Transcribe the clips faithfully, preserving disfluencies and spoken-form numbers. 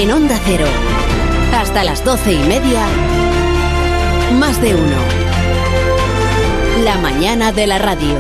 En Onda Cero, hasta las doce y media, Más de Uno. La mañana de la radio.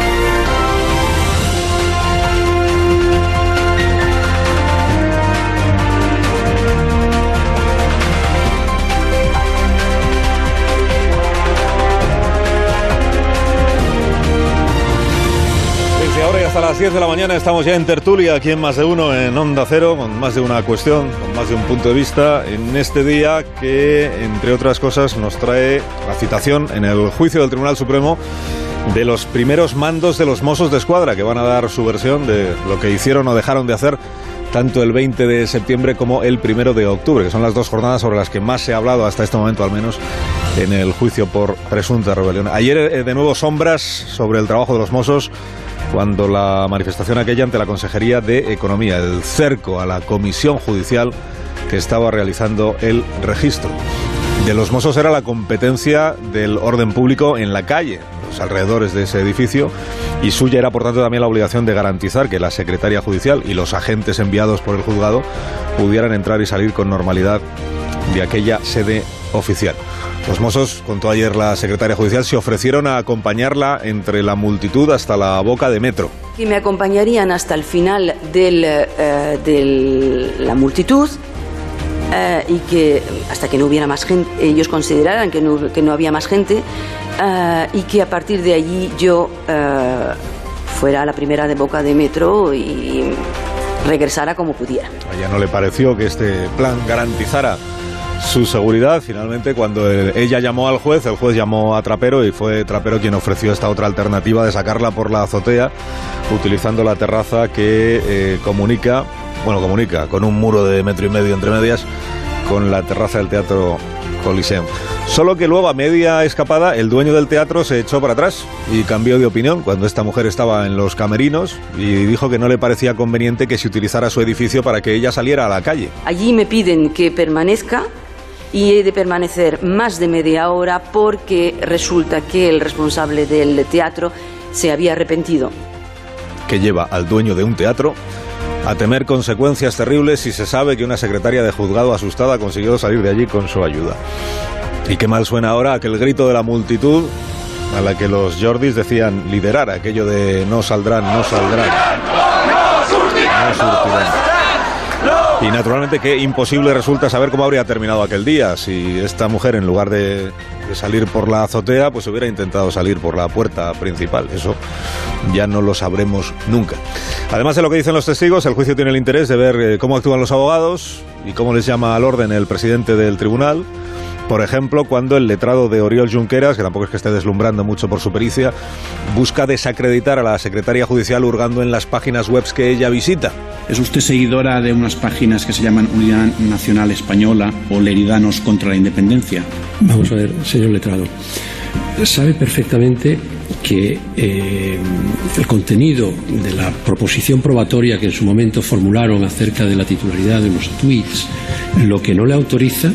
Ahora y hasta las diez de la mañana estamos ya en tertulia aquí en Más de Uno, en Onda Cero, con más de una cuestión, con más de un punto de vista, en este día que, entre otras cosas, nos trae la citación en el juicio del Tribunal Supremo de los primeros mandos de los Mossos de Escuadra, que van a dar su versión de lo que hicieron o dejaron de hacer tanto el veinte de septiembre como el primero de octubre, que son las dos jornadas sobre las que más se ha hablado hasta este momento, al menos en el juicio por presunta rebelión. Ayer, eh, de nuevo, sombras sobre el trabajo de los Mossos cuando la manifestación aquella ante la Consejería de Economía, el cerco a la comisión judicial que estaba realizando el registro. De los Mossos era la competencia del orden público en la calle, los alrededores de ese edificio, y suya era, por tanto, también la obligación de garantizar que la secretaria judicial y los agentes enviados por el juzgado pudieran entrar y salir con normalidad de aquella sede oficial. Los Mossos, contó ayer la secretaria judicial, se ofrecieron a acompañarla entre la multitud hasta la boca de metro. Que me acompañarían hasta el final del, uh, de la multitud uh, y que hasta que no hubiera más gente, ellos consideraran que no, que no había más gente uh, y que a partir de allí yo uh, fuera a la primera de boca de metro y regresara como pudiera. A ella no le pareció que este plan garantizara su seguridad. Finalmente, cuando ella llamó al juez, el juez llamó a Trapero y fue Trapero quien ofreció esta otra alternativa de sacarla por la azotea utilizando la terraza que eh, comunica, bueno, comunica con un muro de metro y medio entre medias con la terraza del Teatro Coliseum. Solo que luego, a media escapada, el dueño del teatro se echó para atrás y cambió de opinión cuando esta mujer estaba en los camerinos y dijo que no le parecía conveniente que se utilizara su edificio para que ella saliera a la calle. Allí me piden que permanezca y he de permanecer más de media hora porque resulta que el responsable del teatro se había arrepentido. Que lleva al dueño de un teatro a temer consecuencias terribles si se sabe que una secretaria de juzgado asustada consiguió salir de allí con su ayuda. Y qué mal suena ahora aquel grito de la multitud a la que los Jordis decían liderar, aquello de no saldrán, no saldrán, no surtirán. Y naturalmente que imposible resulta saber cómo habría terminado aquel día si esta mujer, en lugar de, de salir por la azotea, pues hubiera intentado salir por la puerta principal. Eso ya no lo sabremos nunca. Además de lo que dicen los testigos, el juicio tiene el interés de ver eh, cómo actúan los abogados y cómo les llama al orden el presidente del tribunal. Por ejemplo, cuando el letrado de Oriol Junqueras, que tampoco es que esté deslumbrando mucho por su pericia, busca desacreditar a la secretaria judicial hurgando en las páginas web que ella visita. ¿Es usted seguidora de unas páginas que se llaman Unidad Nacional Española o Leridanos contra la Independencia? Vamos a ver, señor letrado. Sabe perfectamente que eh, el contenido de la proposición probatoria que en su momento formularon acerca de la titularidad de unos tweets, lo que no le autoriza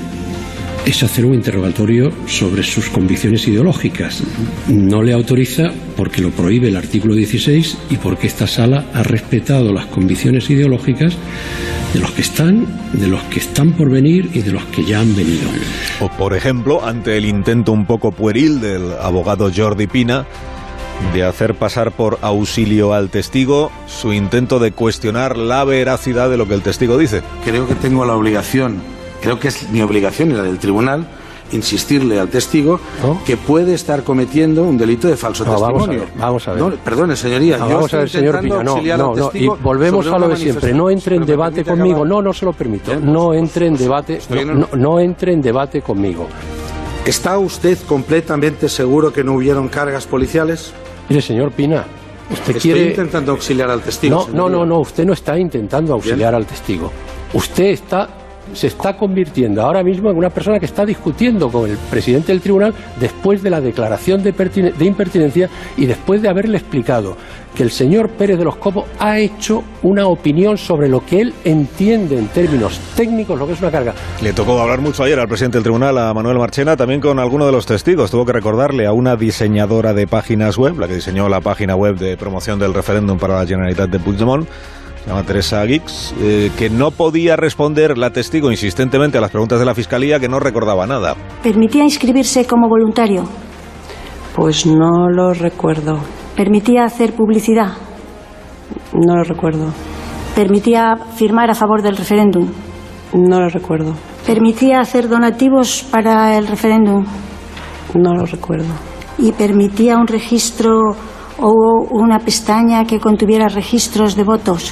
es hacer un interrogatorio sobre sus convicciones ideológicas. No le autoriza porque lo prohíbe el artículo dieciséis y porque esta sala ha respetado las convicciones ideológicas de los que están, de los que están por venir y de los que ya han venido. O, por ejemplo, ante el intento un poco pueril del abogado Jordi Pina de hacer pasar por auxilio al testigo su intento de cuestionar la veracidad de lo que el testigo dice. Creo que tengo la obligación, creo que es mi obligación y la del tribunal, insistirle al testigo ¿no? que puede estar cometiendo un delito de falso no, testimonio. Vamos a ver. Vamos a ver. No, perdone, señoría. No, yo vamos a ver, señor Pina. No, no, no. Y volvemos a lo de siempre. No entre en debate conmigo. Acabar. No, no se lo permito. Bien, no pues, entre en debate. No, no, no entre en debate conmigo. ¿Está usted completamente seguro que no hubieron cargas policiales? Mire, señor Pina, usted Estoy quiere... intentando auxiliar al testigo. No, no, no, no. Usted no está intentando auxiliar Bien. al testigo. Usted está... se está convirtiendo ahora mismo en una persona que está discutiendo con el presidente del tribunal después de la declaración de, de impertinencia y después de haberle explicado que el señor Pérez de los Cobos ha hecho una opinión sobre lo que él entiende en términos técnicos, lo que es una carga. Le tocó hablar mucho ayer al presidente del tribunal, a Manuel Marchena, también con alguno de los testigos. Tuvo que recordarle a una diseñadora de páginas web, la que diseñó la página web de promoción del referéndum para la Generalitat de Puigdemont, se llama Teresa Guix, eh, que no podía responder la testigo insistentemente a las preguntas de la Fiscalía, que no recordaba nada. ¿Permitía inscribirse como voluntario? Pues no lo recuerdo. ¿Permitía hacer publicidad? No lo recuerdo. ¿Permitía firmar a favor del referéndum? No lo recuerdo. ¿Permitía hacer donativos para el referéndum? No lo recuerdo. ¿Y permitía un registro o una pestaña que contuviera registros de votos?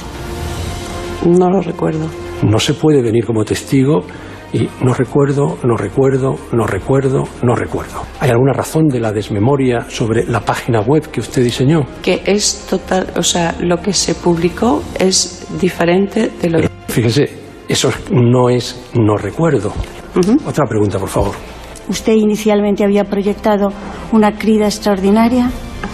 No lo recuerdo. No se puede venir como testigo y no recuerdo, no recuerdo, no recuerdo, no recuerdo. ¿Hay alguna razón de la desmemoria sobre la página web que usted diseñó? Que es total, o sea, lo que se publicó es diferente de lo que... Fíjese, eso no es no recuerdo. Uh-huh. Otra pregunta, por favor. ¿Usted inicialmente había proyectado una crida extraordinaria?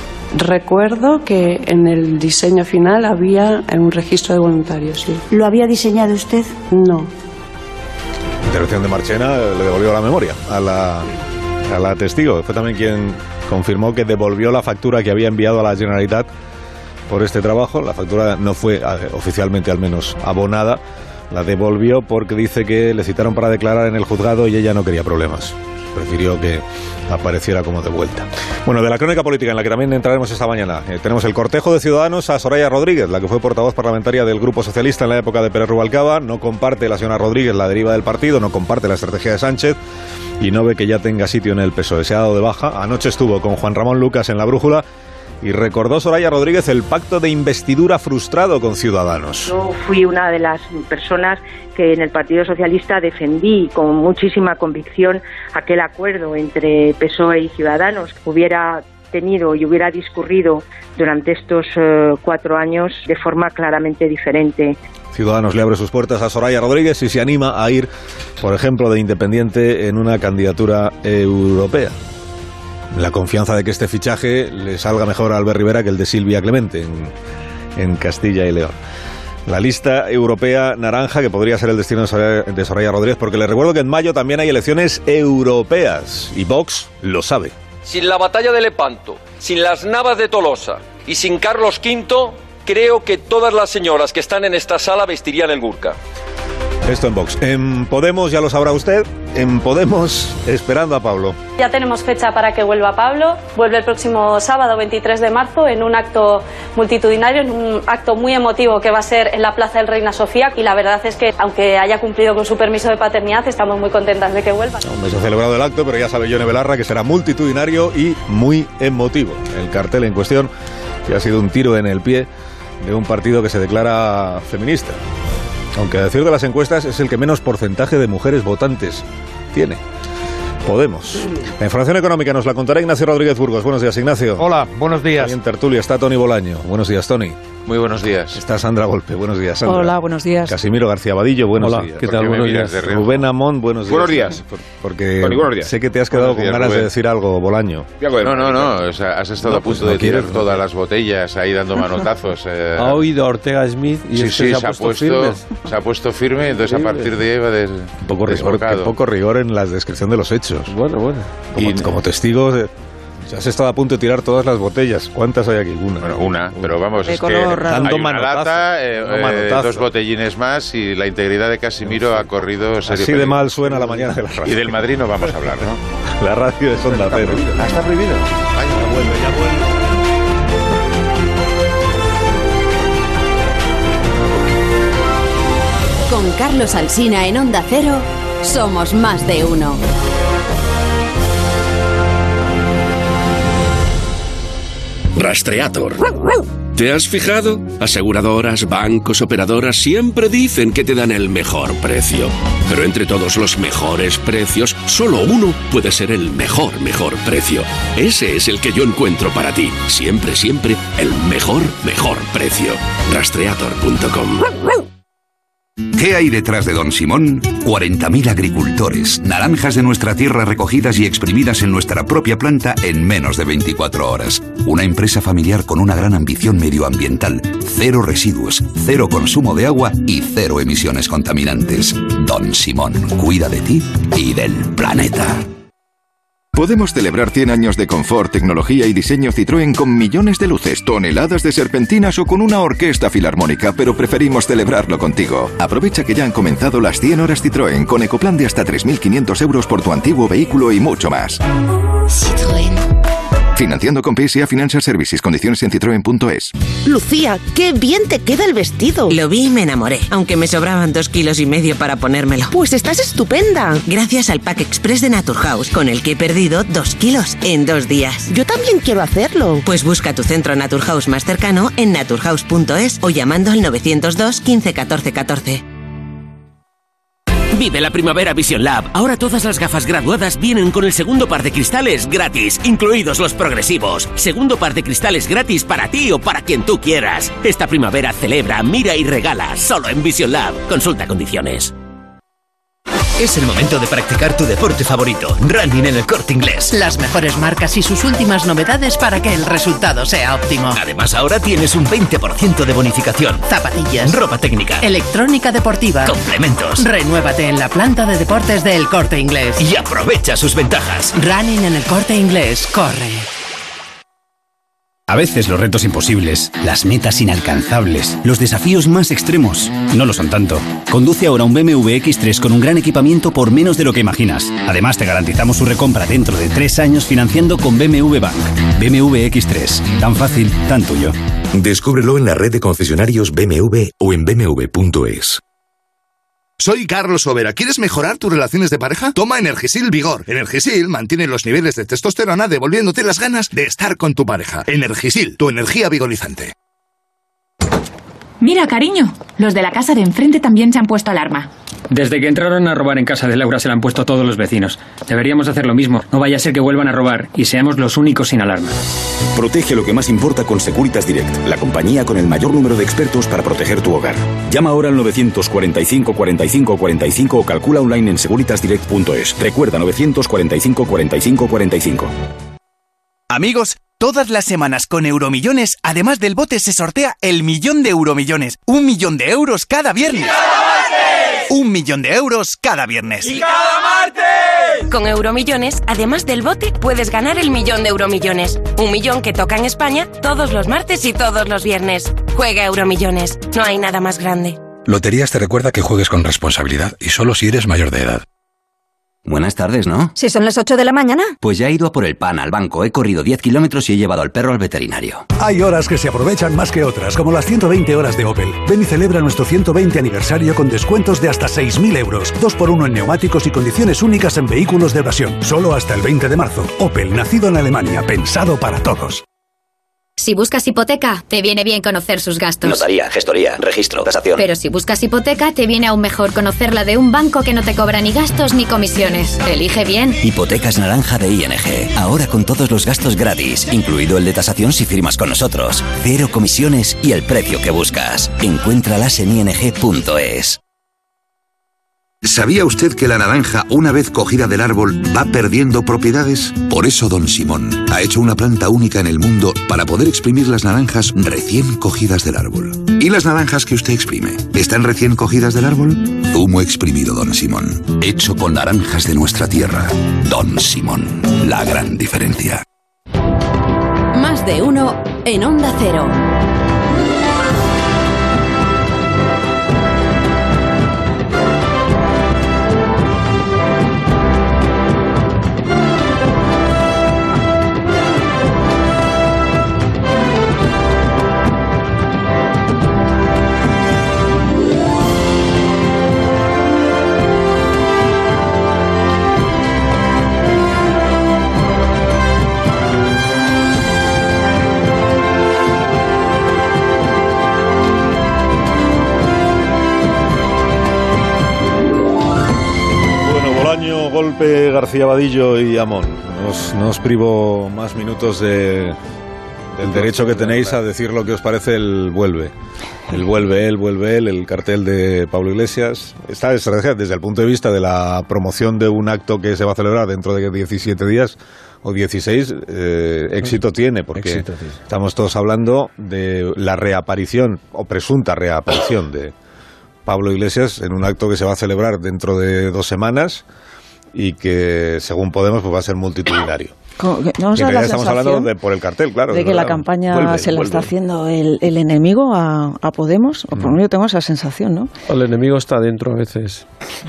Recuerdo que en el diseño final había un registro de voluntarios, sí. ¿Lo había diseñado usted? No. La intervención de Marchena le devolvió la memoria a la, a la testigo. Fue también quien confirmó que devolvió la factura que había enviado a la Generalitat por este trabajo. La factura no fue oficialmente, al menos, abonada. La devolvió porque dice que le citaron para declarar en el juzgado y ella no quería problemas. Prefirió que apareciera como de vuelta. Bueno, de la crónica política en la que también entraremos esta mañana, eh, tenemos el cortejo de Ciudadanos a Soraya Rodríguez, la que fue portavoz parlamentaria del Grupo Socialista en la época de Pérez Rubalcaba. No comparte la señora Rodríguez la deriva del partido, no comparte la estrategia de Sánchez y no ve que ya tenga sitio en el P S O E. Se ha dado de baja. Anoche estuvo con Juan Ramón Lucas en La Brújula y recordó Soraya Rodríguez el pacto de investidura frustrado con Ciudadanos. Yo fui una de las personas que en el Partido Socialista defendí con muchísima convicción aquel acuerdo entre P S O E y Ciudadanos, que hubiera tenido y hubiera discurrido durante estos uh, cuatro años de forma claramente diferente. Ciudadanos le abre sus puertas a Soraya Rodríguez y se anima a ir, por ejemplo, de independiente en una candidatura europea. La confianza de que este fichaje le salga mejor a Albert Rivera que el de Silvia Clemente en, en Castilla y León. La lista europea naranja, que podría ser el destino de Soraya, de Soraya Rodríguez, porque le recuerdo que en mayo también hay elecciones europeas y Vox lo sabe. Sin la batalla de Lepanto, sin las Navas de Tolosa y sin Carlos quinto, creo que todas las señoras que están en esta sala vestirían el burka. Esto en Vox. En Podemos, ya lo sabrá usted, en Podemos esperando a Pablo. Ya tenemos fecha para que vuelva Pablo. Vuelve el próximo sábado veintitrés de marzo en un acto multitudinario, en un acto muy emotivo que va a ser en la Plaza del Reina Sofía. Y la verdad es que, aunque haya cumplido con su permiso de paternidad, estamos muy contentas de que vuelva. Aún no se ha celebrado el acto, pero ya sabe Yone Belarra que será multitudinario y muy emotivo. El cartel en cuestión, que ha sido un tiro en el pie de un partido que se declara feminista. Aunque a decir de las encuestas es el que menos porcentaje de mujeres votantes tiene. Podemos. La información económica nos la contará Ignacio Rodríguez Burgos. Buenos días, Ignacio. Hola, buenos días. Ahí en tertulia está Tony Bolaño. Buenos días, Tony. Muy buenos días. Está Sandra Golpe. Buenos días, Sandra. Hola, buenos días. Casimiro García Vadillo. Buenos Hola, días. ¿qué tal? Buenos días. Rubén Amón. Buenos días. Buenos días. Por, porque Tony, buenos días. sé que te has quedado días, con ganas Rubén. de decir algo, Bolaño. No, no, no. O sea, has estado No, a punto pues no de tirar quieres, todas no. las botellas ahí dando manotazos. Eh. Ha oído a Ortega Smith y sí, este sí, se, ha puesto firme. se ha puesto firme, entonces Firme. a partir de ahí va des, Un poco rigor, desbocado. qué poco rigor en la descripción de los hechos. Bueno, bueno. Como, Y- como testigos, de- has estado a punto de tirar todas las botellas. ¿Cuántas hay aquí? Una. Bueno, una, pero vamos, De es que color raro. hay Dando una manotazo, lata, eh, dando eh, manotazo. dos botellines más y la integridad de Casimiro ha corrido serio Así de peligro. mal suena la mañana de la radio. Y del Madrid no vamos a hablar, ¿no? La radio es Onda Cero. Ah, está prohibido. Vaya. Ya vuelve, ya vuelve. Con Carlos Alsina en Onda Cero, somos más de uno. Rastreator. ¿Te has fijado? Aseguradoras, bancos, operadoras siempre dicen que te dan el mejor precio. Pero entre todos los mejores precios, solo uno puede ser el mejor, mejor precio. Ese es el que yo encuentro para ti. Siempre, siempre, el mejor, mejor precio. Rastreator punto com. ¿Qué hay detrás de Don Simón? cuarenta mil agricultores, naranjas de nuestra tierra recogidas y exprimidas en nuestra propia planta en menos de veinticuatro horas. Una empresa familiar con una gran ambición medioambiental, cero residuos, cero consumo de agua y cero emisiones contaminantes. Don Simón, cuida de ti y del planeta. Podemos celebrar cien años de confort, tecnología y diseño Citroën con millones de luces, toneladas de serpentinas o con una orquesta filarmónica, pero preferimos celebrarlo contigo. Aprovecha que ya han comenzado las cien horas Citroën con ecoplan de hasta tres mil quinientos euros por tu antiguo vehículo y mucho más. Citroën. Financiando con P S A Financial Services. Condiciones en citroen punto es. Lucía, qué bien te queda el vestido. Lo vi y me enamoré, aunque me sobraban dos kilos y medio para ponérmelo. Pues estás estupenda. Gracias al Pack Express de Naturhaus, con el que he perdido dos kilos en dos días. Yo también quiero hacerlo. Pues busca tu centro Naturhaus más cercano en naturhaus punto es o llamando al novecientos dos quince catorce catorce. Vive la primavera Vision Lab. Ahora todas las gafas graduadas vienen con el segundo par de cristales gratis, incluidos los progresivos. Segundo par de cristales gratis para ti o para quien tú quieras. Esta primavera celebra, mira y regala, solo en Vision Lab. Consulta condiciones. Es el momento de practicar tu deporte favorito, running en el Corte Inglés. Las mejores marcas y sus últimas novedades para que el resultado sea óptimo. Además, ahora tienes un veinte por ciento de bonificación. Zapatillas, ropa técnica, electrónica deportiva, complementos. Renuévate en la planta de deportes del Corte Inglés. Y aprovecha sus ventajas. Running en el Corte Inglés, corre. A veces los retos imposibles, las metas inalcanzables, los desafíos más extremos, no lo son tanto. Conduce ahora un B M W X tres con un gran equipamiento por menos de lo que imaginas. Además, te garantizamos su recompra dentro de tres años financiando con B M W Bank. B M W X tres. Tan fácil, tan tuyo. Descúbrelo en la red de concesionarios B M W o en b m w punto es. Soy Carlos Overa. ¿Quieres mejorar tus relaciones de pareja? Toma Energisil Vigor. Energisil mantiene los niveles de testosterona devolviéndote las ganas de estar con tu pareja. Energisil, tu energía vigorizante. Mira, cariño, los de la casa de enfrente también se han puesto alarma. Desde que entraron a robar en casa de Laura se la han puesto todos los vecinos. Deberíamos hacer lo mismo. No vaya a ser que vuelvan a robar y seamos los únicos sin alarma. Protege lo que más importa con Securitas Direct, la compañía con el mayor número de expertos para proteger tu hogar. Llama ahora al novecientos cuarenta y cinco cuarenta y cinco cuarenta y cinco o calcula online en securitas direct punto es. Recuerda, novecientos cuarenta y cinco cuarenta y cinco cuarenta y cinco. Amigos, todas las semanas con Euromillones, además del bote, se sortea el millón de Euromillones. Un millón de euros cada viernes. Un millón de euros cada viernes. ¡Y cada martes! Con Euromillones, además del bote, puedes ganar el millón de Euromillones. Un millón que toca en España todos los martes y todos los viernes. Juega Euromillones. No hay nada más grande. Loterías te recuerda que juegues con responsabilidad y solo si eres mayor de edad. Buenas tardes, ¿no? Si son las ocho de la mañana. Pues ya he ido a por el pan al banco, he corrido diez kilómetros y he llevado al perro al veterinario. Hay horas que se aprovechan más que otras, como las ciento veinte horas de Opel. Ven y celebra nuestro ciento veinte aniversario con descuentos de hasta seis mil euros. dos por uno en neumáticos y condiciones únicas en vehículos de ocasión. Solo hasta el veinte de marzo. Opel, nacido en Alemania, pensado para todos. Si buscas hipoteca, te viene bien conocer sus gastos. Notaría, gestoría, registro, tasación. Pero si buscas hipoteca, te viene aún mejor conocerla de un banco que no te cobra ni gastos ni comisiones. Elige bien. Hipotecas Naranja de I N G. Ahora con todos los gastos gratis, incluido el de tasación si firmas con nosotros. Cero comisiones y el precio que buscas. Encuéntralas en i n g punto es. ¿Sabía usted que la naranja, una vez cogida del árbol, va perdiendo propiedades? Por eso Don Simón ha hecho una planta única en el mundo para poder exprimir las naranjas recién cogidas del árbol. ¿Y las naranjas que usted exprime? ¿Están recién cogidas del árbol? Zumo exprimido Don Simón. Hecho con naranjas de nuestra tierra. Don Simón. La gran diferencia. Más de uno en Onda Cero. Golpe, García Vadillo y Amón. No os, no os privo más minutos de, del derecho que tenéis a decir lo que os parece el vuelve. El vuelve él, vuelve él, el cartel de Pablo Iglesias. Esta estrategia desde el punto de vista de la promoción de un acto que se va a celebrar dentro de diecisiete días o dieciséis, eh, éxito tiene, porque éxito, sí. Estamos todos hablando de la reaparición o presunta reaparición de Pablo Iglesias en un acto que se va a celebrar dentro de dos semanas y que según Podemos pues va a ser multitudinario. ¿No os da la estamos hablando de, por el cartel, claro. De que la campaña vuelve, se la vuelve. está haciendo el, el enemigo a, a Podemos, o por lo menos tengo esa sensación, ¿no? El enemigo está dentro a veces.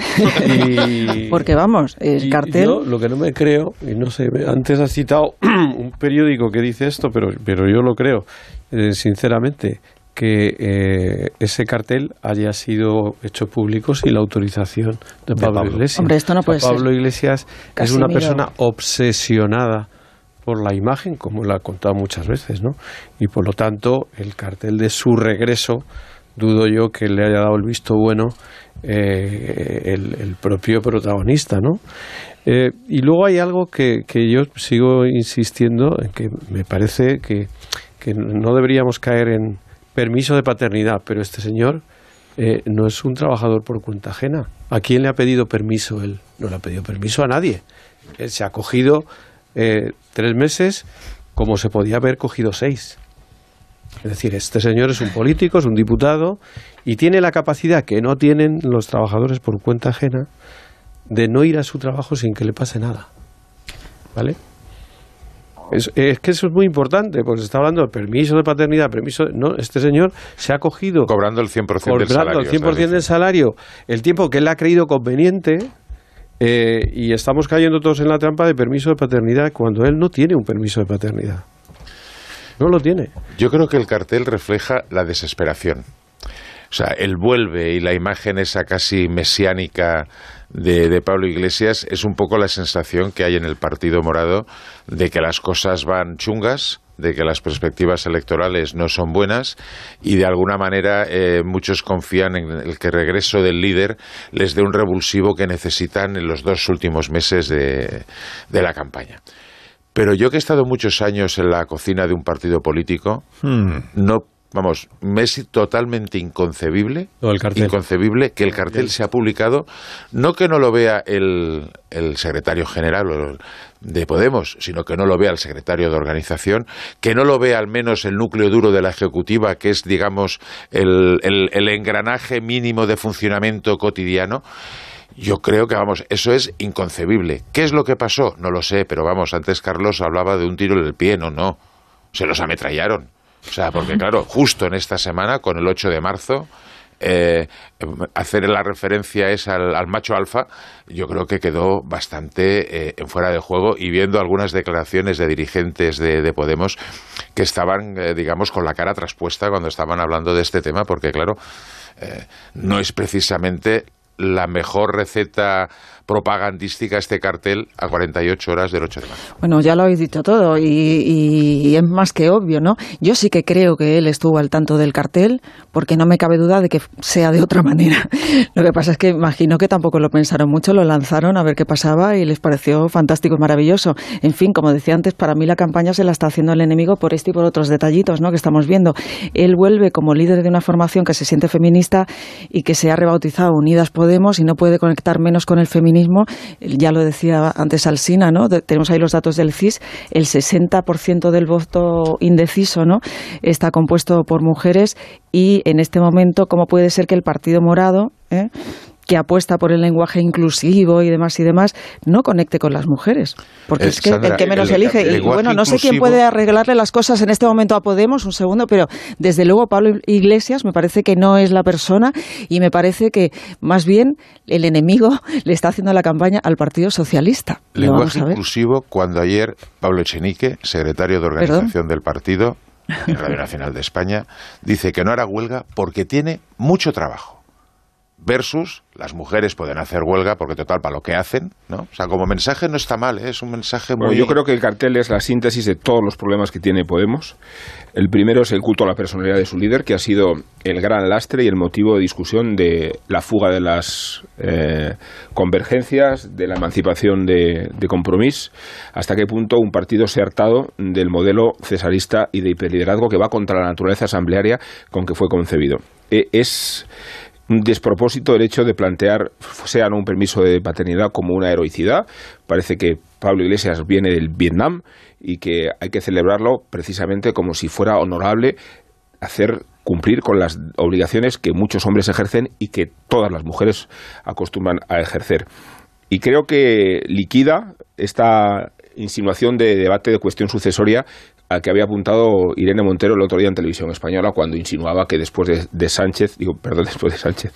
y, Porque vamos, el cartel... Yo lo que no me creo, y no sé, antes has citado un periódico que dice esto, pero, pero yo lo creo, eh, sinceramente, que eh, ese cartel haya sido hecho público sin la autorización de Pablo, de Pablo. Iglesias. Hombre, esto no puede o sea, Pablo ser. Iglesias Casi es una miro. persona obsesionada por la imagen, como lo ha contado muchas veces, ¿no? Y por lo tanto, el cartel de su regreso, dudo yo que le haya dado el visto bueno eh, el, el propio protagonista, ¿no? Eh, y luego hay algo que, que yo sigo insistiendo en que me parece que, que no deberíamos caer en permiso de paternidad, pero este señor eh, no es un trabajador por cuenta ajena. ¿A quién le ha pedido permiso él? No le ha pedido permiso a nadie. Él se ha cogido eh, tres meses como se podía haber cogido seis. Es decir, este señor es un político, es un diputado y tiene la capacidad que no tienen los trabajadores por cuenta ajena de no ir a su trabajo sin que le pase nada. ¿Vale? Es, es que eso es muy importante, porque se está hablando de permiso de paternidad, permiso... No, este señor se ha cogido... Cobrando el cien por ciento del salario. Cobrando el cien por ciento del salario, el tiempo que él ha creído conveniente, eh, y estamos cayendo todos en la trampa de permiso de paternidad cuando él no tiene un permiso de paternidad. No lo tiene. Yo creo que el cartel refleja la desesperación. O sea, él vuelve y la imagen esa casi mesiánica de, de Pablo Iglesias es un poco la sensación que hay en el Partido Morado de que las cosas van chungas, de que las perspectivas electorales no son buenas y de alguna manera eh, muchos confían en el que el regreso del líder les dé un revulsivo que necesitan en los dos últimos meses de, de la campaña. Pero yo que he estado muchos años en la cocina de un partido político, hmm. no Vamos, me es totalmente inconcebible, no, el cartel. inconcebible que el cartel se ha publicado, no que no lo vea el, el secretario general de Podemos, sino que no lo vea el secretario de organización, que no lo vea al menos el núcleo duro de la ejecutiva, que es, digamos, el, el, el engranaje mínimo de funcionamiento cotidiano. Yo creo que, vamos, eso es inconcebible. ¿Qué es lo que pasó? No lo sé, pero vamos, antes Carlos hablaba de un tiro en el pie, no, no, se los ametrallaron. O sea, porque claro, justo en esta semana, con el ocho de marzo, eh, hacer la referencia esa al, al macho alfa, yo creo que quedó bastante eh, en fuera de juego, y viendo algunas declaraciones de dirigentes de, de Podemos que estaban, eh, digamos, con la cara traspuesta cuando estaban hablando de este tema, porque claro, eh, no es precisamente la mejor receta propagandística este cartel a cuarenta y ocho horas del ocho de marzo. Bueno, ya lo habéis dicho todo y, y, y es más que obvio, ¿no? Yo sí que creo que él estuvo al tanto del cartel, porque no me cabe duda de que sea de otra manera. Lo que pasa es que imagino que tampoco lo pensaron mucho, lo lanzaron a ver qué pasaba y les pareció fantástico y maravilloso. En fin, como decía antes, para mí la campaña se la está haciendo el enemigo por este y por otros detallitos, ¿no?, que estamos viendo. Él vuelve como líder de una formación que se siente feminista y que se ha rebautizado Unidas Podemos y no puede conectar menos con el feminismo. Ya lo decía antes Alsina, ¿no? De, tenemos ahí los datos del C I S, el sesenta por ciento del voto indeciso, ¿no?, está compuesto por mujeres, y en este momento, ¿cómo puede ser que el Partido Morado, eh, que apuesta por el lenguaje inclusivo y demás y demás, no conecte con las mujeres? Porque eh, es que Sandra, el que menos el, elige. El y bueno, no sé quién puede arreglarle las cosas en este momento a Podemos, un segundo, pero desde luego Pablo Iglesias me parece que no es la persona, y me parece que más bien el enemigo le está haciendo la campaña al Partido Socialista. Lenguaje inclusivo, cuando ayer Pablo Echenique, secretario de organización ¿Perdón? del partido en Radio Nacional de España, dice que no hará huelga porque tiene mucho trabajo. Versus, las mujeres pueden hacer huelga porque total, para lo que hacen, ¿no? O sea, como mensaje no está mal, ¿eh? Es un mensaje muy... Bueno, yo creo que el cartel es la síntesis de todos los problemas que tiene Podemos. El primero es el culto a la personalidad de su líder, que ha sido el gran lastre y el motivo de discusión de la fuga de las eh, convergencias, de la emancipación de, de Compromís, hasta qué punto un partido se ha hartado del modelo cesarista y de hiperliderazgo que va contra la naturaleza asamblearia con que fue concebido. Eh, es... un despropósito el hecho de plantear, sea no un permiso de paternidad, como una heroicidad. Parece que Pablo Iglesias viene del Vietnam y que hay que celebrarlo precisamente como si fuera honorable hacer cumplir con las obligaciones que muchos hombres ejercen y que todas las mujeres acostumbran a ejercer. y creo que liquida esta insinuación de debate de cuestión sucesoria a que había apuntado Irene Montero el otro día en Televisión Española cuando insinuaba que después de, de Sánchez, digo, perdón, después de Sánchez,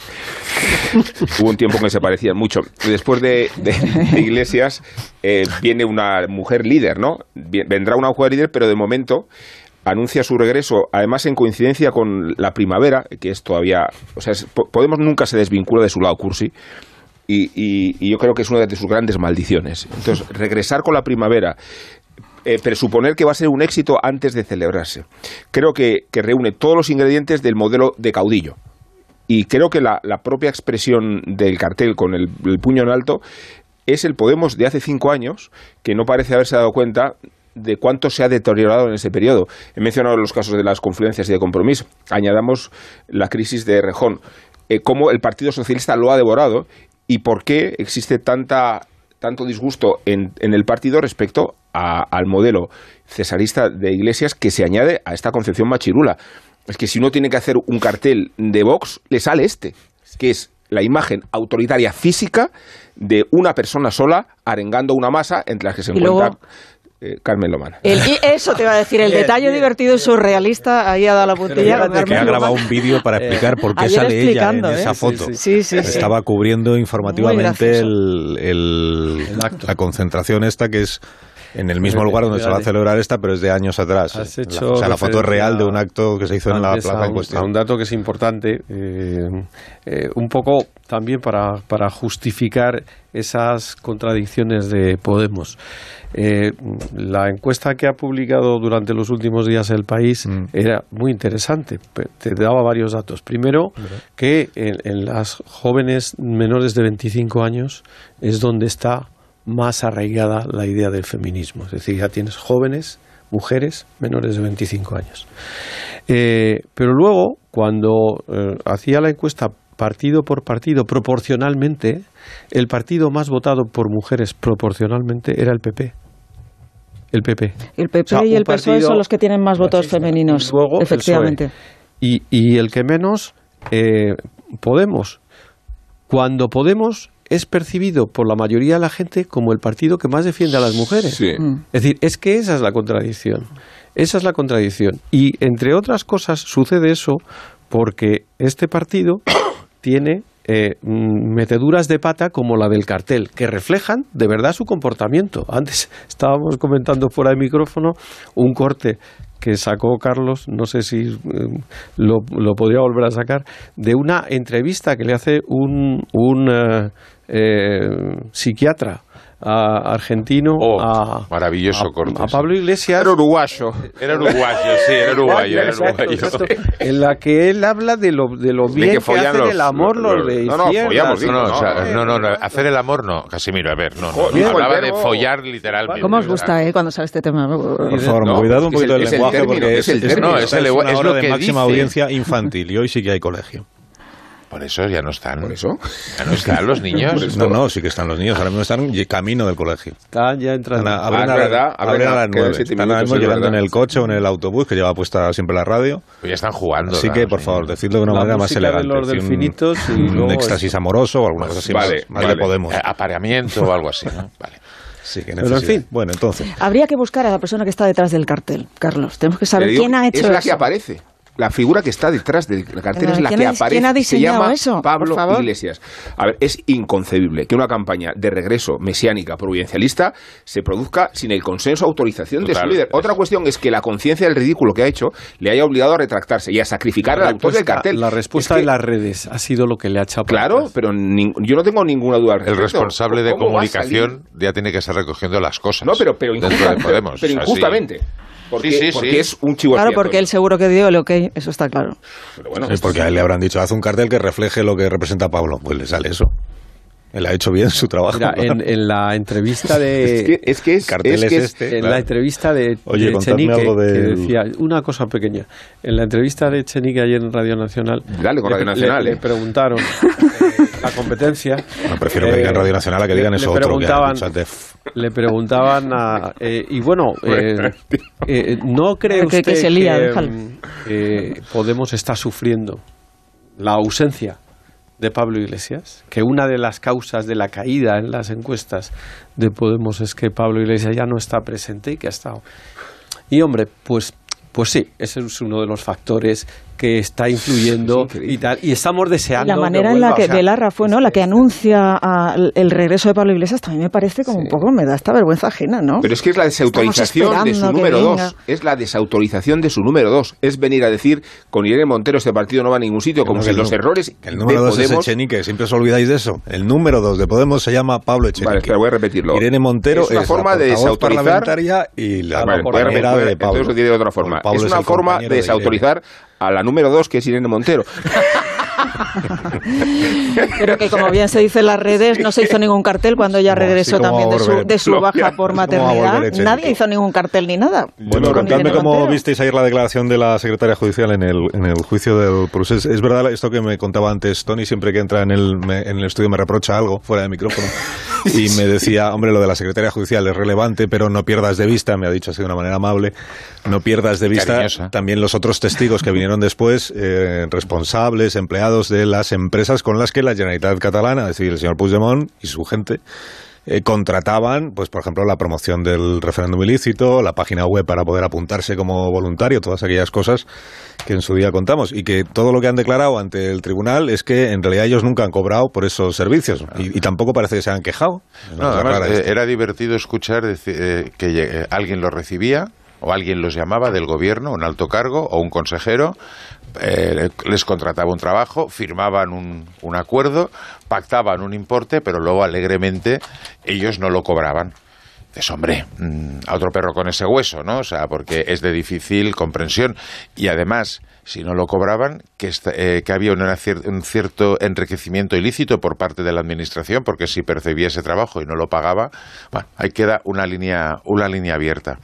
hubo un tiempo en que se parecían mucho, después de, de, de Iglesias eh, viene una mujer líder, ¿no? Vendrá una mujer líder, pero de momento anuncia su regreso, además en coincidencia con la primavera, que es todavía, o sea, es, Podemos nunca se desvincula de su lado cursi, y, y, y yo creo que es una de sus grandes maldiciones. Entonces, regresar con la primavera, Eh, presuponer que va a ser un éxito antes de celebrarse. Creo que, que reúne todos los ingredientes del modelo de caudillo. Y creo que la, la propia expresión del cartel con el, el puño en alto es el Podemos de hace cinco años, que no parece haberse dado cuenta de cuánto se ha deteriorado en ese periodo. He mencionado los casos de las confluencias y de Compromís. Añadamos la crisis de Errejón. Eh, cómo el Partido Socialista lo ha devorado y por qué existe tanta... tanto disgusto en, en el partido respecto a, al modelo cesarista de Iglesias que se añade a esta concepción machirula. Es que si uno tiene que hacer un cartel de Vox, le sale este, que es la imagen autoritaria física de una persona sola arengando una masa entre las que se encuentra luego... Eh, Carmen Lomán. El, eso te iba a decir, el bien, detalle bien. divertido y surrealista, ahí ha dado la puntilla. Que, que ha grabado un vídeo para explicar por qué sale ella en esa ¿eh? foto. Sí, sí, sí, Estaba sí. cubriendo informativamente el, el, el acto. La concentración esta, que es en el mismo lugar donde se va a celebrar esta, pero es de años atrás. Has hecho la, o sea, la foto es real de un acto que se hizo en la plaza en cuestión. A un dato que es importante, eh, eh, un poco también para, para justificar esas contradicciones de Podemos. Eh, la encuesta que ha publicado durante los últimos días El País mm. era muy interesante. Te daba varios datos. Primero, que en, en las jóvenes menores de veinticinco años es donde está más arraigada la idea del feminismo. Es decir, ya tienes jóvenes, mujeres menores de veinticinco años. Eh, pero luego, cuando eh, hacía la encuesta partido por partido, proporcionalmente, el partido más votado por mujeres proporcionalmente era el P P. El P P. El P P o sea, y el P S O E son los que tienen más votos femeninos, luego, efectivamente. Y, y el que menos, eh, Podemos. Cuando Podemos es percibido por la mayoría de la gente como el partido que más defiende a las mujeres. Sí. Es decir, es que esa es la contradicción. Esa es la contradicción. Y, entre otras cosas, sucede eso porque este partido tiene eh, meteduras de pata como la del cartel, que reflejan de verdad su comportamiento. Antes estábamos comentando fuera de micrófono un corte que sacó Carlos, no sé si eh, lo, lo podría volver a sacar, de una entrevista que le hace un, un eh, eh, psiquiatra a, argentino oh, a, maravilloso a, corte, a Pablo Iglesias. Era uruguayo, era uruguayo, sí, era uruguayo, era uruguayo. Exacto, en la que él habla de lo, de lo bien de que, que hacen los, el amor los, los de no, no, izquierdas. No, no, o sea, no, no, no, hacer el amor no, Casimiro, a ver, no, no, no hablaba de follar literalmente. ¿Cómo os gusta, eh, cuando sale este tema? Por favor, no, cuidado un poquito del lenguaje, término, porque es, el es, no, es, el, es, una es hora de máxima dice. audiencia infantil, y hoy sí que hay colegio. Por eso ya no están. ¿Por eso? Ya no están los niños. No, no, sí que están los niños. Ahora mismo están camino del colegio. Están ya entrando. Están a, abren, ah, a, verdad, abren a las nueve. Están ahora mismo llegando en el coche o en el autobús, que lleva puesta siempre la radio. Pues ya están jugando. Así que, por favor, decidlo de una la manera más elegante. De los delfinitos un, y un éxtasis eso. amoroso o alguna cosa así. Vale, más, vale. más le podemos. Apareamiento o algo así, ¿no? Vale. Sí, que Pero en fin. Bueno, entonces. Habría que buscar a la persona que está detrás del cartel, Carlos. Tenemos que saber digo, quién ha hecho eso. Es la eso. que aparece. La figura que está detrás del cartel es la que es, aparece. ¿Quién ha diseñado se llama eso? Pablo Iglesias. A ver, es inconcebible que una campaña de regreso mesiánica providencialista se produzca sin el consenso o autorización Total, de su líder. Otra es. cuestión es que la conciencia del ridículo que ha hecho le haya obligado a retractarse y a sacrificar al autor del cartel. La respuesta es que, de las redes ha sido lo que le ha echado. Claro, pero ni, yo no tengo ninguna duda al respecto. El responsable de comunicación ya tiene que estar recogiendo las cosas. No, pero, pero, injusta, de Podemos, pero injustamente. Porque, sí, sí, porque sí. es un chivo Claro, expiatorio. porque él seguro que dio el ok, eso está claro. Pero bueno, es porque a él le habrán dicho, haz un cartel que refleje lo que representa Pablo. Pues le sale eso. Él ha hecho bien su trabajo. Mira, en, en la entrevista de... Es que es, que es, cartel es, es que este. En claro. la entrevista de, Oye, de Echenique, algo de... que decía una cosa pequeña. En la entrevista de Echenique ayer en Radio Nacional... Dale con Radio le, Nacional, le, eh. le preguntaron eh, la competencia... No, prefiero que digan Radio Nacional a que digan le, eso le otro que preguntaban, de... Le preguntaban a... Eh, y bueno, eh, eh, ¿no cree que, usted que, se lía, que eh, Podemos está sufriendo la ausencia de Pablo Iglesias, que una de las causas de la caída en las encuestas de Podemos es que Pablo Iglesias ya no está presente y que ha estado. Y hombre, pues, pues sí, ese es uno de los factores que está influyendo y tal, y estamos deseando la manera que en la que o sea, Belarra fue, ¿no? La que anuncia a, el regreso de Pablo Iglesias también me parece como sí. un poco, me da esta vergüenza ajena, ¿no? Pero es que es la desautorización de su número dos, es la desautorización de su número dos, es venir a decir con Irene Montero este partido no va a ningún sitio, como si los errores el número dos es Echenique, siempre os olvidáis de eso. El número dos de Podemos se llama Pablo Echenique. Vale, pero voy a repetirlo. Irene Montero es una es forma de desautorizar parlamentaria y la vale, compañera de Pablo. Entonces lo tiene de otra forma. Es una es forma de desautorizar a la número dos, que es Irene Montero. Pero que, como bien se dice en las redes, no se hizo ningún cartel cuando ella regresó también de su, de su baja por maternidad. Nadie hizo ningún cartel ni nada. Bueno, contadme cómo visteis ayer la declaración de la secretaria judicial en el, en el juicio del Procés. Es verdad esto que me contaba antes Tony, siempre que entra en el, me, en el estudio me reprocha algo fuera de micrófono. Y me decía, hombre, lo de la secretaria judicial es relevante, pero no pierdas de vista, me ha dicho así de una manera amable, no pierdas de vista Cariñosa. También los otros testigos que vinieron después, eh, responsables, empleados de las empresas con las que la Generalitat Catalana, es decir, el señor Puigdemont y su gente, eh, contrataban, pues por ejemplo, la promoción del referéndum ilícito, la página web para poder apuntarse como voluntario, todas aquellas cosas que en su día contamos, y que todo lo que han declarado ante el tribunal es que en realidad ellos nunca han cobrado por esos servicios, y, y tampoco parece que se han quejado. No, además, eh, era divertido escuchar decir, eh, que eh, alguien lo recibía, o alguien los llamaba del gobierno, un alto cargo o un consejero, eh, les contrataba un trabajo, firmaban un, un acuerdo, pactaban un importe, pero luego alegremente ellos no lo cobraban. Dices, hombre, a otro perro con ese hueso, ¿no? O sea, porque es de difícil comprensión. Y además, si no lo cobraban, que, eh, que había un, un cierto enriquecimiento ilícito por parte de la administración, porque si percibía ese trabajo y no lo pagaba, bueno, ahí queda una línea, una línea abierta.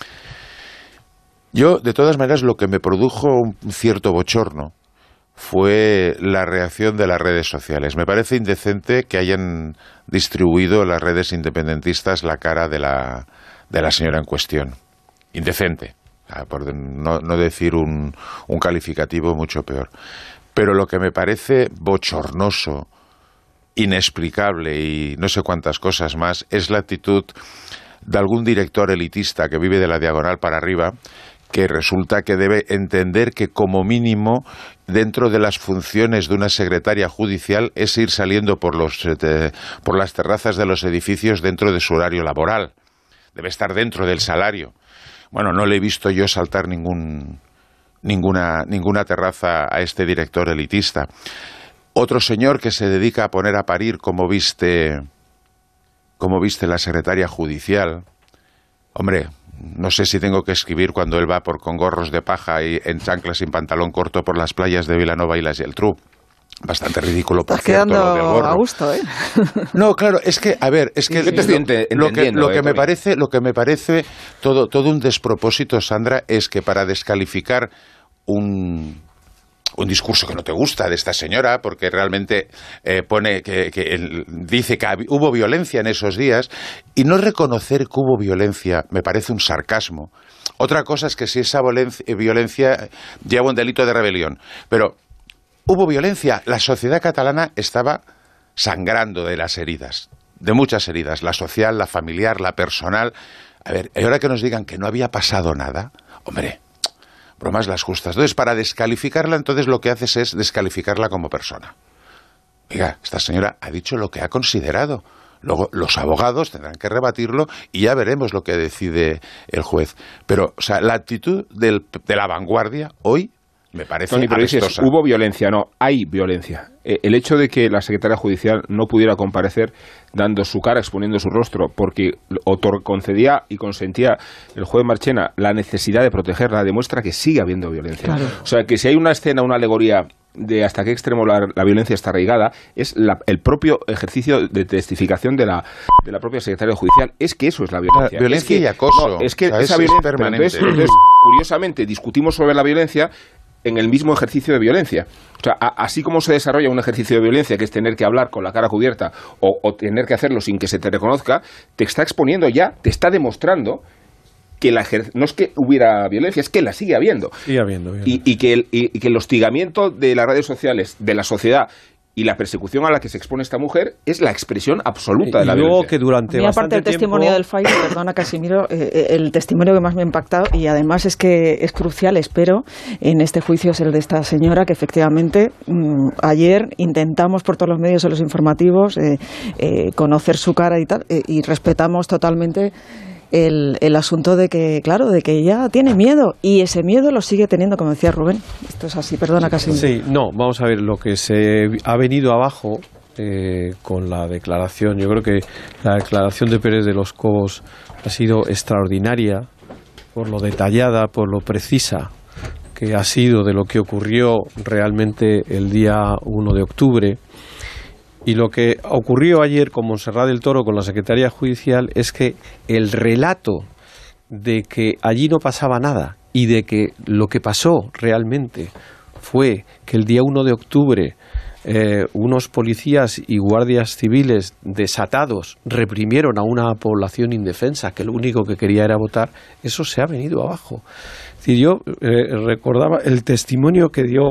Yo, de todas maneras, lo que me produjo un cierto bochorno fue la reacción de las redes sociales. Me parece indecente que hayan distribuido las redes independentistas la cara de la, de la señora en cuestión. Indecente, por no, no decir un, un calificativo mucho peor. Pero lo que me parece bochornoso, inexplicable y no sé cuántas cosas más es la actitud de algún director elitista que vive de la diagonal para arriba, que resulta que debe entender que como mínimo dentro de las funciones de una secretaria judicial es ir saliendo por, los, eh, por las terrazas de los edificios dentro de su horario laboral. Debe estar dentro del salario. Bueno, no le he visto yo saltar ningún, ninguna, ninguna terraza a este director elitista. Otro señor que se dedica a poner a parir como viste, como viste la secretaria judicial. Hombre, no sé si tengo que escribir cuando él va por con gorros de paja y en chanclas sin pantalón corto por las playas de Vilanova y las Geltrú. Bastante ridículo, por Estás cierto, quedando lo del gorro. A gusto, ¿eh? No, claro, es que, a ver, es que Yo te estoy ente- lo que, lo que eh, me parece, lo que me parece todo, todo un despropósito, Sandra, es que para descalificar un un discurso que no te gusta de esta señora, porque realmente eh, pone que, que él dice que hubo violencia en esos días, y no reconocer que hubo violencia me parece un sarcasmo. Otra cosa es que si esa violencia lleva un delito de rebelión, pero hubo violencia, la sociedad catalana estaba sangrando de las heridas, de muchas heridas, la social, la familiar, la personal. A ver, y ahora que nos digan que no había pasado nada, hombre, bromas las justas. Entonces, para descalificarla, entonces lo que haces es descalificarla como persona. Oiga, esta señora ha dicho lo que ha considerado. Luego, los abogados tendrán que rebatirlo y ya veremos lo que decide el juez. Pero, o sea, la actitud del, de la vanguardia hoy me parece Tony, pero dices, apestosa. hubo violencia, no, hay violencia. Eh, el hecho de que la secretaria judicial no pudiera comparecer dando su cara, exponiendo su rostro, porque otor- concedía y consentía el juez Marchena la necesidad de protegerla, demuestra que sigue habiendo violencia. Claro. O sea, que si hay una escena, una alegoría de hasta qué extremo la, la violencia está arraigada, es la, el propio ejercicio de testificación de la, de la propia secretaria judicial. Es que eso es la violencia. La violencia es que, y acoso. No, es que o sea, esa es, violencia, es permanente. Entonces, entonces, curiosamente, discutimos sobre la violencia en el mismo ejercicio de violencia. O sea, a, así como se desarrolla un ejercicio de violencia, que es tener que hablar con la cara cubierta o, o tener que hacerlo sin que se te reconozca, te está exponiendo ya, te está demostrando que la ejer- no es que hubiera violencia, es que la sigue habiendo. Sigue habiendo. Y, y, que el, y, y que el hostigamiento de las redes sociales, de la sociedad y la persecución a la que se expone esta mujer es la expresión absoluta y de la luego violencia. Que durante y aparte del testimonio del fallo, perdona Casimiro, eh, el testimonio que más me ha impactado y además es que es crucial, espero, en este juicio es el de esta señora que efectivamente mmm, ayer intentamos por todos los medios, en los informativos, eh, eh, conocer su cara y tal, eh, y respetamos totalmente El, el asunto de que, claro, de que ella tiene miedo y ese miedo lo sigue teniendo, como decía Rubén. Esto es así, perdona, casi. Sí, no, vamos a ver, lo que se ha venido abajo eh, con la declaración, yo creo que la declaración de Pérez de los Cobos ha sido extraordinaria por lo detallada, por lo precisa que ha sido de lo que ocurrió realmente el día uno de octubre. Y lo que ocurrió ayer con Montserrat del Toro, con la Secretaría Judicial, es que el relato de que allí no pasaba nada y de que lo que pasó realmente fue que el día uno de octubre eh, unos policías y guardias civiles desatados reprimieron a una población indefensa que lo único que quería era votar, eso se ha venido abajo. Es decir, yo eh, recordaba el testimonio que dio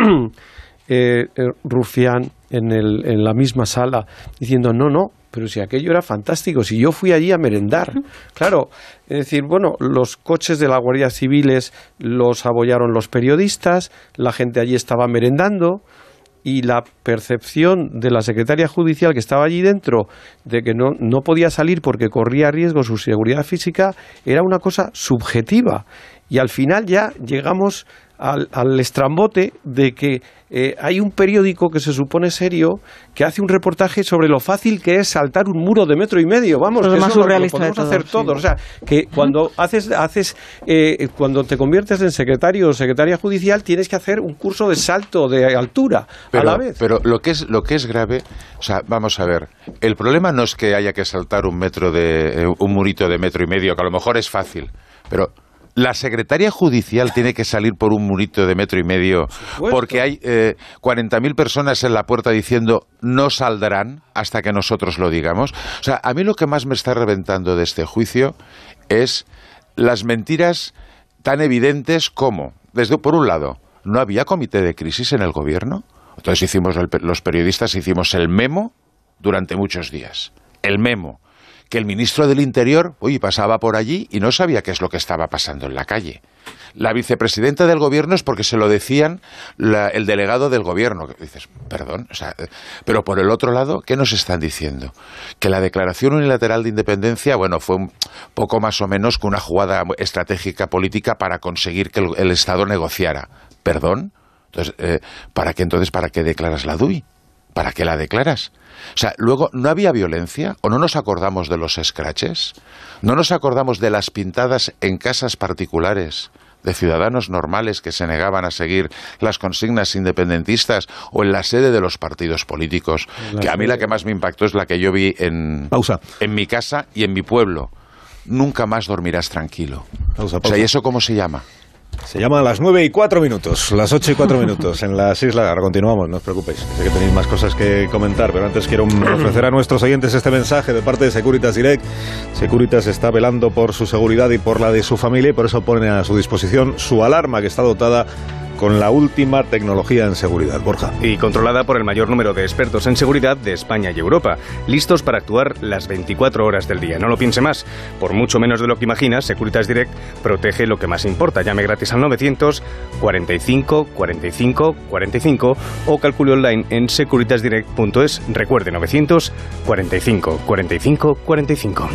eh, eh, Rufián en, el, en la misma sala, diciendo, no, no, pero si aquello era fantástico, si yo fui allí a merendar. Claro, es decir, bueno, los coches de la Guardia Civiles los abollaron los periodistas, la gente allí estaba merendando, y la percepción de la secretaria judicial que estaba allí dentro de que no, no podía salir porque corría riesgo su seguridad física era una cosa subjetiva. Y al final ya llegamos al, al estrambote de que eh, hay un periódico que se supone serio que hace un reportaje sobre lo fácil que es saltar un muro de metro y medio. Vamos, que eso lo, lo podemos hacer todos. O sea, que cuando haces, haces eh, cuando te conviertes en secretario o secretaria judicial tienes que hacer un curso de salto de altura pero, a la vez. Pero lo que es lo que es grave, o sea, vamos a ver, el problema no es que haya que saltar un metro de eh, un murito de metro y medio, que a lo mejor es fácil, pero la secretaria judicial tiene que salir por un murito de metro y medio porque hay eh, cuarenta mil personas en la puerta diciendo no saldrán hasta que nosotros lo digamos. O sea, a mí lo que más me está reventando de este juicio es las mentiras tan evidentes como, desde por un lado, no había comité de crisis en el gobierno. Entonces hicimos el, los periodistas hicimos el memo durante muchos días. El memo. Que el ministro del Interior, uy, pasaba por allí y no sabía qué es lo que estaba pasando en la calle. La vicepresidenta del gobierno es porque se lo decían la, el delegado del gobierno. Dices, perdón, o sea, pero por el otro lado, ¿qué nos están diciendo? Que la declaración unilateral de independencia, bueno, fue un poco más o menos que una jugada estratégica política para conseguir que el, el Estado negociara. ¿Perdón? Entonces, eh, ¿para qué entonces, para qué declaras la D U I? ¿Para qué la declaras? O sea, luego, ¿no había violencia? ¿O no nos acordamos de los scratches? ¿No nos acordamos de las pintadas en casas particulares de ciudadanos normales que se negaban a seguir las consignas independentistas o en la sede de los partidos políticos? Que a mí la que más me impactó es la que yo vi en, pausa. en mi casa y en mi pueblo. Nunca más dormirás tranquilo. Pausa, pausa. O sea, ¿y eso cómo se llama? Se llama a las nueve y cuatro minutos, las ocho y cuatro minutos en las islas. Ahora continuamos, no os preocupéis. Sé que tenéis más cosas que comentar, pero antes quiero ofrecer a nuestros oyentes este mensaje de parte de Securitas Direct. Securitas está velando por su seguridad y por la de su familia y por eso pone a su disposición su alarma, que está dotada con la última tecnología en seguridad. Borja. Y controlada por el mayor número de expertos en seguridad de España y Europa, listos para actuar las veinticuatro horas del día. No lo piense más. Por mucho menos de lo que imaginas, Securitas Direct protege lo que más importa. Llame gratis al novecientos cuarenta y cinco cuarenta y cinco cuarenta y cinco o calcule online en securitas direct punto es. Recuerde, novecientos cuarenta y cinco cuarenta y cinco cuarenta y cinco.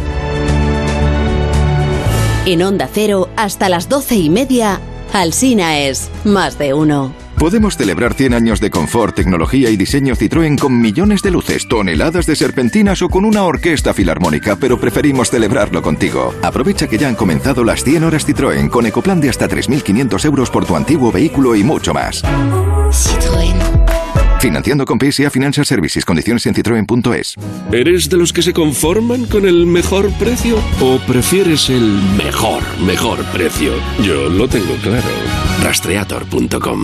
En Onda Cero, hasta las doce y media, Alsina es más de uno. Podemos celebrar cien años de confort, tecnología y diseño Citroën con millones de luces, toneladas de serpentinas o con una orquesta filarmónica, pero preferimos celebrarlo contigo. Aprovecha que ya han comenzado las cien horas Citroën con ecoplan de hasta tres mil quinientos euros por tu antiguo vehículo y mucho más. Citroën. Financiando con P S A Financial Services. Condiciones en citroen punto es. ¿Eres de los que se conforman con el mejor precio? ¿O prefieres el mejor, mejor precio? Yo lo tengo claro. Rastreator punto com.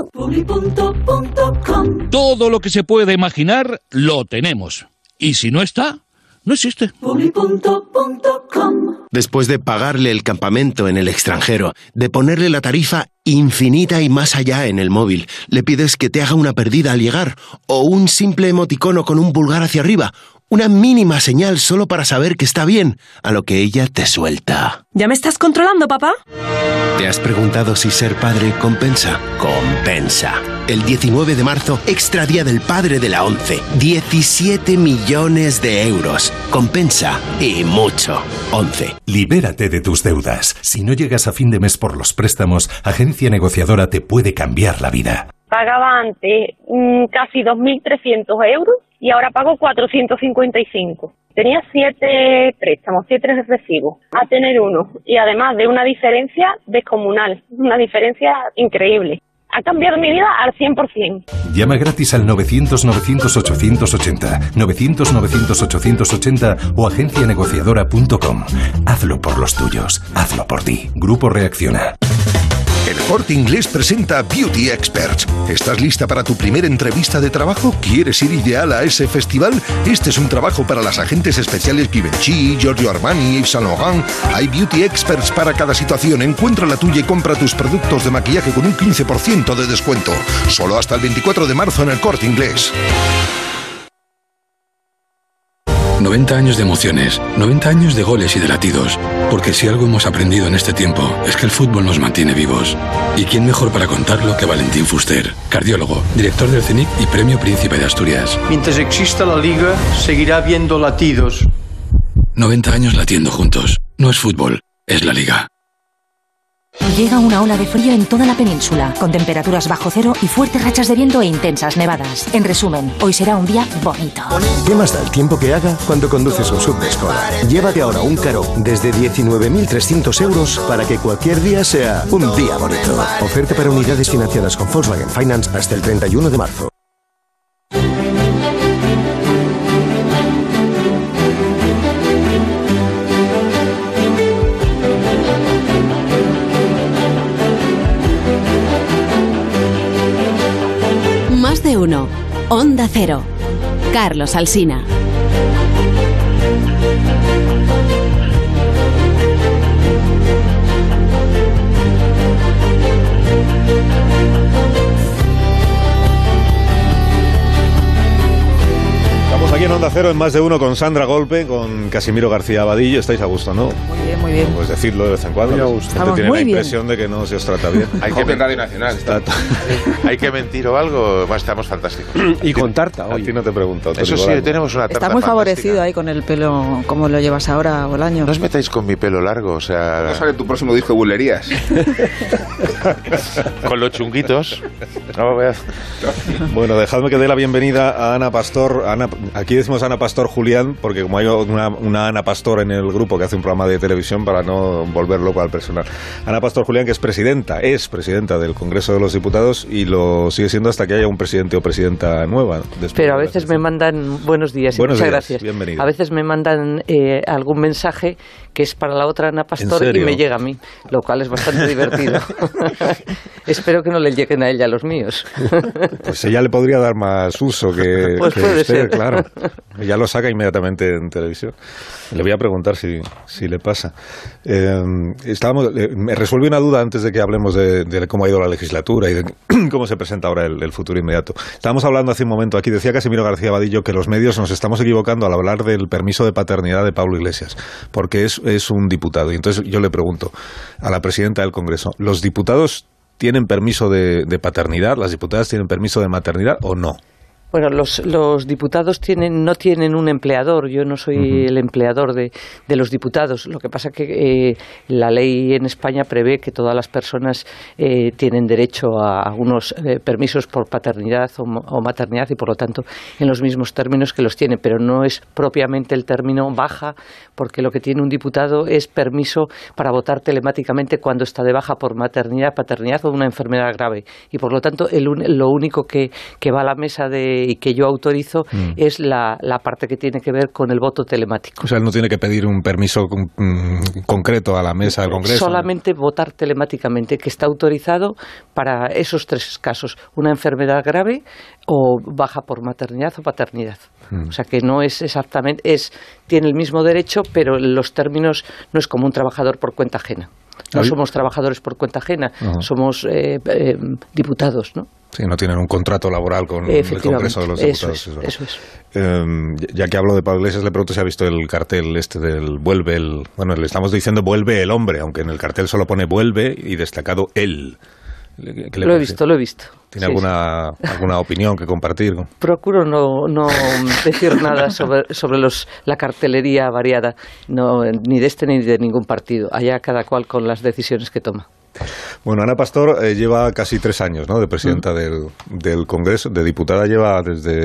Todo lo que se puede imaginar, lo tenemos. Y si no está, no existe. Después de pagarle el campamento en el extranjero, de ponerle la tarifa infinita y más allá en el móvil. Le pides que te haga una perdida al llegar, o un simple emoticono con un pulgar hacia arriba. Una mínima señal solo para saber que está bien, a lo que ella te suelta. ¿Ya me estás controlando, papá? ¿Te has preguntado si ser padre compensa? Compensa. El diecinueve de marzo, extra día del padre de la ONCE. diecisiete millones de euros. Compensa y mucho. ONCE. Libérate de tus deudas. Si no llegas a fin de mes por los préstamos, Agencia Negociadora te puede cambiar la vida. Pagaba antes mmm, casi dos mil trescientos euros y ahora pago cuatrocientos cincuenta y cinco. Tenía siete préstamos, siete recibos, a tener uno. Y además de una diferencia descomunal, una diferencia increíble. Ha cambiado mi vida al cien por ciento. Llama gratis al novecientos novecientos ochocientos ochenta, novecientos novecientos ochocientos ochenta o agencia negociadora punto com. Hazlo por los tuyos, hazlo por ti. Grupo Reacciona. El Corte Inglés presenta Beauty Experts. ¿Estás lista para tu primera entrevista de trabajo? ¿Quieres ir ideal a ese festival? Este es un trabajo para las agentes especiales Givenchy, Giorgio Armani, Yves Saint Laurent. Hay Beauty Experts para cada situación. Encuentra la tuya y compra tus productos de maquillaje con un quince por ciento de descuento. Solo hasta el veinticuatro de marzo en el Corte Inglés. noventa años de emociones, noventa años de goles y de latidos. Porque si algo hemos aprendido en este tiempo es que el fútbol nos mantiene vivos. ¿Y quién mejor para contarlo que Valentín Fuster, cardiólogo, director del CENIC y Premio Príncipe de Asturias? Mientras exista la Liga, seguirá habiendo latidos. noventa años latiendo juntos. No es fútbol, es la Liga. Llega una ola de frío en toda la península, con temperaturas bajo cero y fuertes rachas de viento e intensas nevadas. En resumen, hoy será un día bonito. ¿Qué más da el tiempo que haga cuando conduces un sub de Skoda? Llévate ahora un Caro desde diecinueve mil trescientos euros para que cualquier día sea un día bonito. Oferta para unidades financiadas con Volkswagen Finance hasta el treinta y uno de marzo. Más de uno. Onda Cero. Carlos Alsina. Estamos aquí en Onda Cero en Más de Uno con Sandra Golpe, con Casimiro García Abadillo. Estáis a gusto, ¿no? Muy bien, muy bien. Pues decirlo de vez en cuando. Muy a gusto. La gente tiene muy la bien. impresión de que no se os trata bien. Hay que Joven Radio Nacional. Está- Hay que mentir o algo, más estamos fantásticos. Y con tarta, A ti no te pregunto. te Eso digo sí, algo. tenemos una tarta Está muy fantástica. favorecido ahí con el pelo como lo llevas ahora o el año. No os metáis con mi pelo largo, o sea... ¿Cuándo sale tu próximo disco de bulerías? Con los chunguitos. No, voy a- Bueno, dejadme que dé la bienvenida a Ana Pastor. Ana, aquí decimos Ana Pastor Julián, porque como hay una, una Ana Pastor en el grupo que hace un programa de televisión para no volver loco al personal. Ana Pastor Julián, que es presidenta, es presidenta del Congreso de los Diputados y lo sigue siendo hasta que haya un presidente o presidenta nueva. después Pero a de la veces me mandan buenos días y Buenos muchas días, gracias. bienvenida. A veces me mandan eh, algún mensaje que es para la otra Ana Pastor y serio? me llega a mí, lo cual es bastante divertido. Espero que no le lleguen a ella los míos. Pues ella le podría dar más uso que, Pues que puede usted, ser. claro. Ella lo saca inmediatamente en televisión. Le voy a preguntar si, si le pasa. Eh, estábamos, eh, me resuelve una duda antes de que hablemos de, de cómo ha ido la legislatura y de cómo se presenta ahora el, el futuro inmediato. Estábamos hablando hace un momento aquí, decía Casimiro García Vadillo que los medios nos estamos equivocando al hablar del permiso de paternidad de Pablo Iglesias, porque es, es un diputado. Y entonces yo le pregunto a la presidenta del Congreso, ¿los diputados tienen permiso de, de paternidad? ¿Las diputadas tienen permiso de maternidad o no? Bueno, los, los diputados tienen, no tienen un empleador. Yo no soy uh-huh. el empleador de, de los diputados. Lo que pasa es que eh, la ley en España prevé que todas las personas eh, tienen derecho a unos eh, permisos por paternidad o, o maternidad y, por lo tanto, en los mismos términos que los tiene. Pero no es propiamente el término baja, porque lo que tiene un diputado es permiso para votar telemáticamente cuando está de baja por maternidad, paternidad o una enfermedad grave. Y, por lo tanto, el, lo único que, que va a la mesa de y que yo autorizo mm. es la, la parte que tiene que ver con el voto telemático. O sea, él no tiene que pedir un permiso mm, concreto a la mesa del Congreso. Solamente ¿no? votar telemáticamente, que está autorizado para esos tres casos: una enfermedad grave o baja por maternidad o paternidad. Mm. O sea, que no es exactamente, es tiene el mismo derecho, pero los términos no es como un trabajador por cuenta ajena. No somos trabajadores por cuenta ajena, uh-huh. somos eh, eh, diputados, ¿no? Sí, no tienen un contrato laboral con el Congreso de los Diputados. Eso es. Eso es. Eh, ya que hablo de Pablo Iglesias, le pregunto si ha visto el cartel este del vuelve el... Bueno, le estamos diciendo vuelve el hombre, aunque en el cartel solo pone vuelve y destacado él. ¿Qué le lo he visto, lo he visto. ¿Tiene sí, alguna, sí. alguna opinión que compartir? Procuro no, no decir nada sobre, sobre los, la cartelería variada, no, ni de este ni de ningún partido. Allá cada cual con las decisiones que toma. Bueno, Ana Pastor eh, lleva casi tres años, ¿no?, de presidenta mm. del, del Congreso. De diputada lleva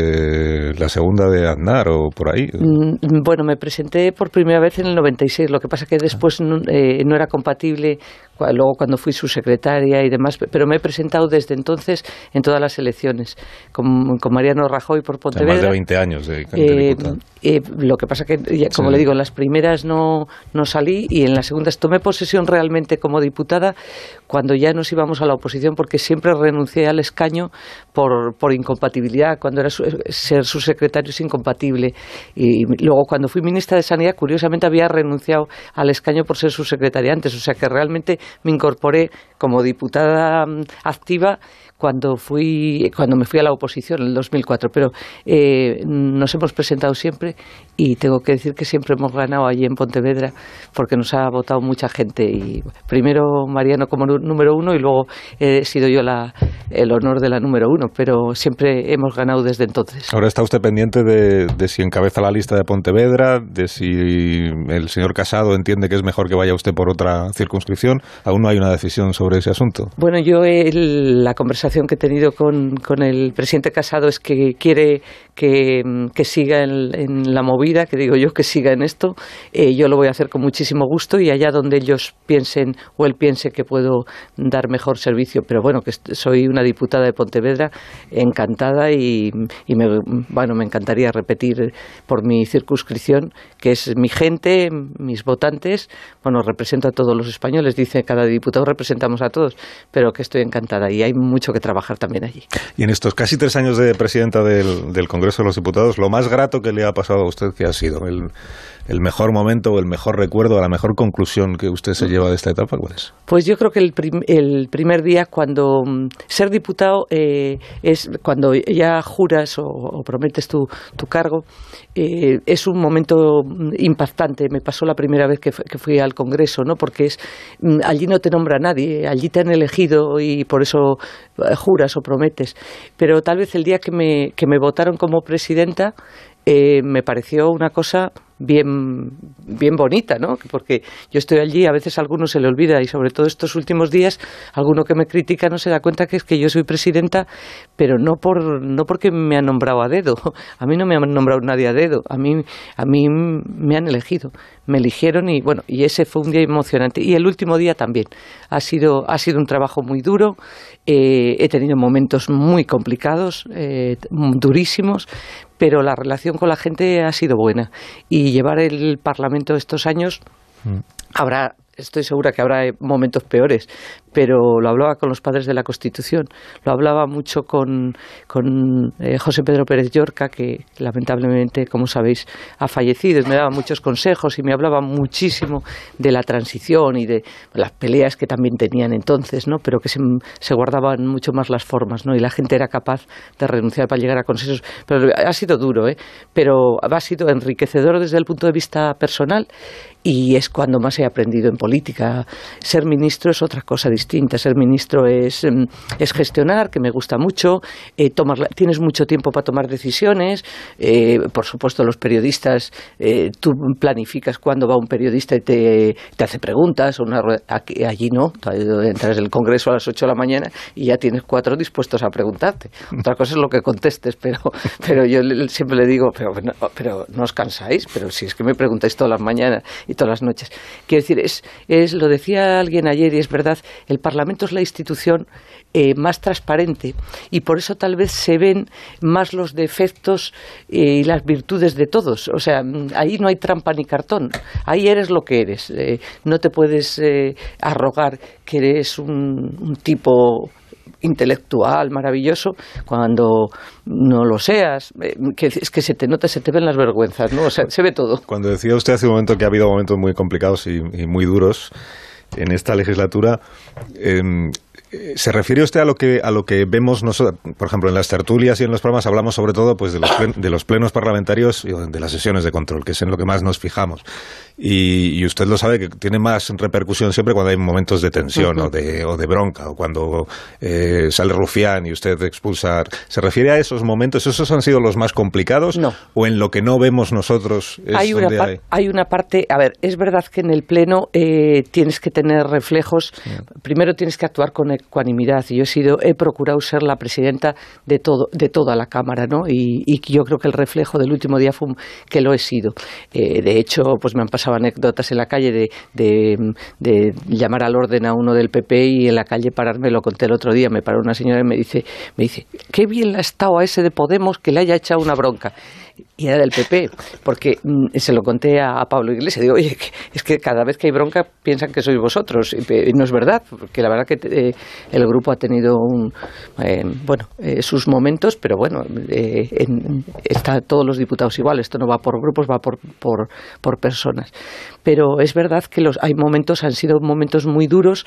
desde la segunda de Aznar o por ahí. Mm, bueno, me presenté por primera vez en el noventa y seis. Lo que pasa que después no, eh, no era compatible, luego cuando fui subsecretaria y demás, pero me he presentado desde entonces en todas las elecciones, con, con Mariano Rajoy por Pontevedra. Más de veinte años de, de eh, diputada. Eh, lo que pasa que, como sí. le digo, en las primeras no, no salí y en las segundas tomé posesión realmente como diputada cuando ya nos íbamos a la oposición, porque siempre renuncié al escaño por, por incompatibilidad. Cuando era su, ser subsecretario es incompatible. Y luego cuando fui ministra de Sanidad, curiosamente había renunciado al escaño por ser subsecretaria antes. O sea que realmente me incorporé como diputada activa cuando fui cuando me fui a la oposición en el dos mil cuatro, pero eh, nos hemos presentado siempre y tengo que decir que siempre hemos ganado allí en Pontevedra porque nos ha votado mucha gente, y primero Mariano como número uno y luego he sido yo la, el honor de la número uno, pero siempre hemos ganado desde entonces. Ahora está usted pendiente de, de si encabeza la lista de Pontevedra, de si el señor Casado entiende que es mejor que vaya usted por otra circunscripción. Aún no hay una decisión sobre ese asunto. Bueno, yo el, la conversación que he tenido con, con el presidente Casado es que quiere que, que siga en, en la movida, que digo yo que siga en esto. Eh, yo lo voy a hacer con muchísimo gusto y allá donde ellos piensen o él piense que puedo dar mejor servicio. Pero bueno, que soy una diputada de Pontevedra encantada y, y me, bueno, me encantaría repetir por mi circunscripción, que es mi gente, mis votantes. Bueno, represento a todos los españoles, dice cada diputado, representamos a todos, pero que estoy encantada y hay mucho que trabajar también allí. Y en estos casi tres años de presidenta del, del Congreso de los Diputados, lo más grato que le ha pasado a usted, ¿qué ha sido? El, el mejor momento o el mejor recuerdo, la mejor conclusión que usted se lleva de esta etapa, ¿cuál es? Pues yo creo que el, prim, el primer día, cuando ser diputado eh, es cuando ya juras o, o prometes tu, tu cargo, eh, es un momento impactante. Me pasó la primera vez que, que fui al Congreso, ¿no? Porque es allí no te nombra nadie, allí te han elegido y por eso juras o prometes. Pero tal vez el día que me, que me votaron como presidenta eh, me pareció una cosa bien, bien bonita, ¿no? Porque yo estoy allí, a veces a alguno se le olvida y sobre todo estos últimos días, alguno que me critica no se da cuenta que es que yo soy presidenta, pero no por no porque me han nombrado a dedo. A mí no me han nombrado nadie a dedo, a mí a mí me han elegido, me eligieron y bueno, y ese fue un día emocionante. Y el último día también. Ha sido ha sido un trabajo muy duro, eh, he tenido momentos muy complicados, eh, durísimos, pero la relación con la gente ha sido buena. Y llevar el Parlamento estos años, mm. habrá, estoy segura que habrá momentos peores, pero lo hablaba con los padres de la Constitución, lo hablaba mucho con, con eh, José Pedro Pérez Llorca, que lamentablemente, como sabéis, ha fallecido, y me daba muchos consejos y me hablaba muchísimo de la transición y de las peleas que también tenían entonces, ¿no? Pero que se, se guardaban mucho más las formas, ¿no? Y la gente era capaz de renunciar para llegar a consensos. Pero ha sido duro, ¿eh? Pero ha sido enriquecedor desde el punto de vista personal y es cuando más he aprendido en política. Ser ministro es otra cosa distinta. Ser ministro es, es gestionar, que me gusta mucho, eh, tomar, tienes mucho tiempo para tomar decisiones, eh, por supuesto los periodistas, eh, tú planificas cuándo va un periodista y te, te hace preguntas, una rueda, aquí, allí no, entras en el Congreso a las ocho de la mañana y ya tienes cuatro dispuestos a preguntarte. Otra cosa es lo que contestes, pero, pero yo siempre le digo, pero, pero no os cansáis, pero si es que me preguntáis todas las mañanas y todas las noches. Quiero decir, es, es lo decía alguien ayer y es verdad, el Parlamento es la institución eh, más transparente y por eso tal vez se ven más los defectos eh, y las virtudes de todos. O sea, ahí no hay trampa ni cartón, ahí eres lo que eres. Eh, no te puedes eh, arrogar que eres un, un tipo intelectual maravilloso cuando no lo seas, que es que se te nota, se te ven las vergüenzas, ¿no? O sea, se ve todo. Cuando decía usted hace un momento que ha habido momentos muy complicados y, y muy duros, en esta legislatura. Eh, ¿Se refiere usted a lo que a lo que vemos nosotros? Por ejemplo, en las tertulias y en los programas hablamos sobre todo pues de los, plen, de los plenos parlamentarios y de las sesiones de control, que es en lo que más nos fijamos. Y, y usted lo sabe, que tiene más repercusión siempre cuando hay momentos de tensión uh-huh. o, de, o de bronca, o cuando eh, sale Rufián y usted expulsa. ¿Se refiere a esos momentos? ¿Esos han sido los más complicados? No. ¿O en lo que no vemos nosotros es hay, una donde par- hay? hay una parte... A ver, es verdad que en el pleno eh, tienes que tener reflejos. Yeah. Primero tienes que actuar con ecuanimidad. Yo he sido, he procurado ser la presidenta de todo, de toda la Cámara, ¿no? Y, y yo creo que el reflejo del último día fue que lo he sido. Eh, de hecho, pues me han pasado anécdotas en la calle de, de, de llamar al orden a uno del P P y en la calle pararme. Lo conté el otro día. Me paró una señora y me dice, me dice, qué bien le ha estado a ese de Podemos que le haya echado una bronca. Y era del P P, porque mm, se lo conté a, a Pablo Iglesias. Digo, oye, que, es que cada vez que hay bronca piensan que sois vosotros. Y, y no es verdad, porque la verdad que eh, el grupo ha tenido un, eh, bueno, eh, sus momentos, pero bueno, eh, en, está todos los diputados igual. Esto no va por grupos, va por, por, por personas. Pero es verdad que los hay momentos, han sido momentos muy duros.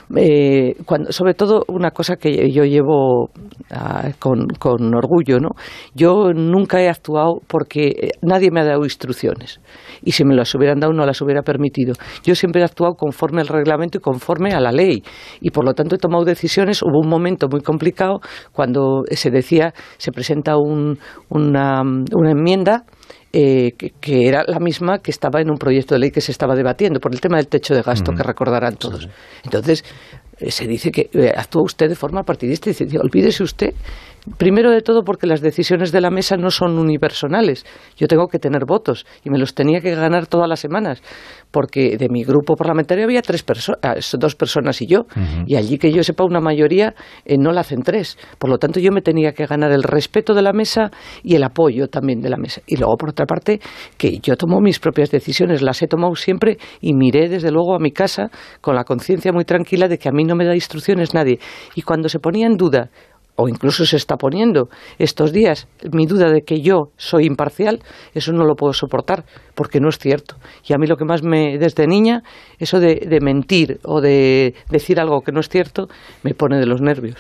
Eh, cuando, sobre todo, una cosa que yo llevo ah, con, con orgullo, ¿no? Yo nunca he actuado porque nadie me ha dado instrucciones y si me las hubieran dado no las hubiera permitido. Yo siempre he actuado conforme al reglamento y conforme a la ley y por lo tanto he tomado decisiones. Hubo un momento muy complicado cuando se decía, se presenta un, una, una enmienda Eh, que, que era la misma que estaba en un proyecto de ley que se estaba debatiendo por el tema del techo de gasto, mm. que recordarán todos. Sí. Entonces, eh, se dice que eh, actúa usted de forma partidista y dice, olvídese usted, primero de todo porque las decisiones de la mesa no son unipersonales. Yo tengo que tener votos y me los tenía que ganar todas las semanas, porque de mi grupo parlamentario había tres personas, dos personas y yo, uh-huh. y allí que yo sepa una mayoría eh, no la hacen tres. Por lo tanto, yo me tenía que ganar el respeto de la mesa y el apoyo también de la mesa. Y luego, por otra parte, que yo tomo mis propias decisiones, las he tomado siempre y miré desde luego a mi casa con la conciencia muy tranquila de que a mí no me da instrucciones nadie. Y cuando se ponía en duda, o incluso se está poniendo estos días, mi duda de que yo soy imparcial, eso no lo puedo soportar, porque no es cierto. Y a mí lo que más me, desde niña, eso de, de mentir o de decir algo que no es cierto, me pone de los nervios.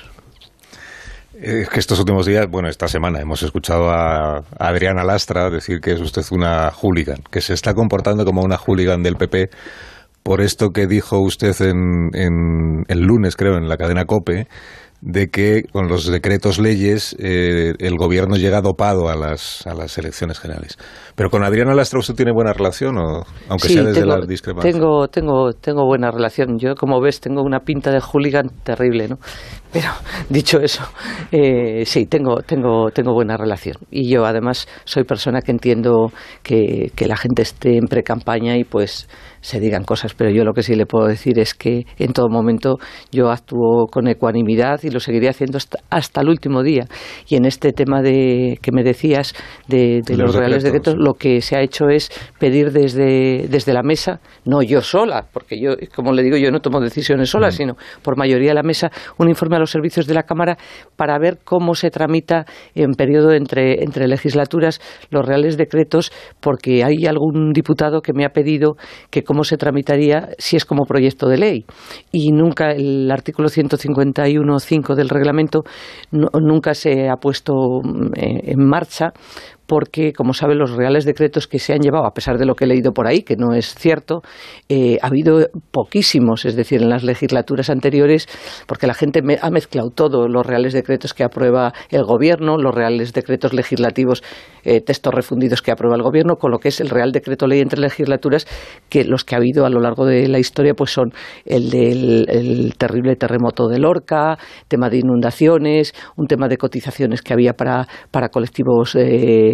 Es que estos últimos días, bueno, esta semana hemos escuchado a Adriana Lastra decir que es usted una hooligan, que se está comportando como una hooligan del P P por esto que dijo usted en, en el lunes, creo, en la cadena COPE, de que con los decretos leyes eh, el gobierno llega dopado a las a las elecciones generales. Pero con Adriana Lastra usted tiene buena relación, o aunque sí, sea desde tengo, la discrepancia. Tengo tengo tengo buena relación. Yo, como ves, tengo una pinta de hooligan terrible, ¿no? Pero dicho eso, eh, sí, tengo tengo tengo buena relación. Y yo además soy persona que entiendo que, que la gente esté en pre-campaña y pues se digan cosas, pero yo lo que sí le puedo decir es que en todo momento yo actúo con ecuanimidad y lo seguiré haciendo hasta, hasta el último día. Y en este tema de que me decías de, de los, los reales decretos, lo que se ha hecho es pedir desde, desde la mesa, no yo sola, porque yo, como le digo, yo no tomo decisiones sola, mm. sino por mayoría de la mesa, un informe a los servicios de la Cámara para ver cómo se tramita en periodo entre, entre legislaturas los reales decretos, porque hay algún diputado que me ha pedido que cómo se tramitaría si es como proyecto de ley. Y nunca el artículo ciento cincuenta y uno punto cinco del reglamento no, nunca se ha puesto en, en marcha, porque, como saben, los reales decretos que se han llevado, a pesar de lo que he leído por ahí, que no es cierto, eh, ha habido poquísimos, es decir, en las legislaturas anteriores, porque la gente me, ha mezclado todo, los reales decretos que aprueba el Gobierno, los reales decretos legislativos, eh, textos refundidos que aprueba el Gobierno, con lo que es el Real Decreto Ley entre legislaturas, que los que ha habido a lo largo de la historia pues son el del el terrible terremoto de Lorca, tema de inundaciones, un tema de cotizaciones que había para, para colectivos eh,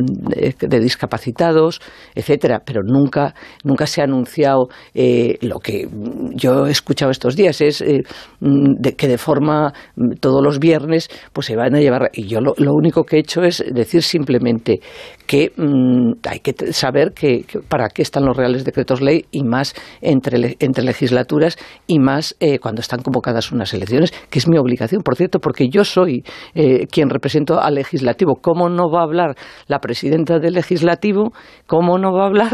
de discapacitados, etcétera, pero nunca nunca se ha anunciado eh, lo que yo he escuchado estos días es eh, de que de forma todos los viernes pues se van a llevar, y yo lo, lo único que he hecho es decir simplemente que mmm, hay que saber que, que para qué están los reales decretos ley, y más entre, entre legislaturas, y más eh, cuando están convocadas unas elecciones, que es mi obligación, por cierto, porque yo soy eh, quien represento al legislativo. ¿Cómo no va a hablar la presidenta del legislativo? ¿Cómo no va a hablar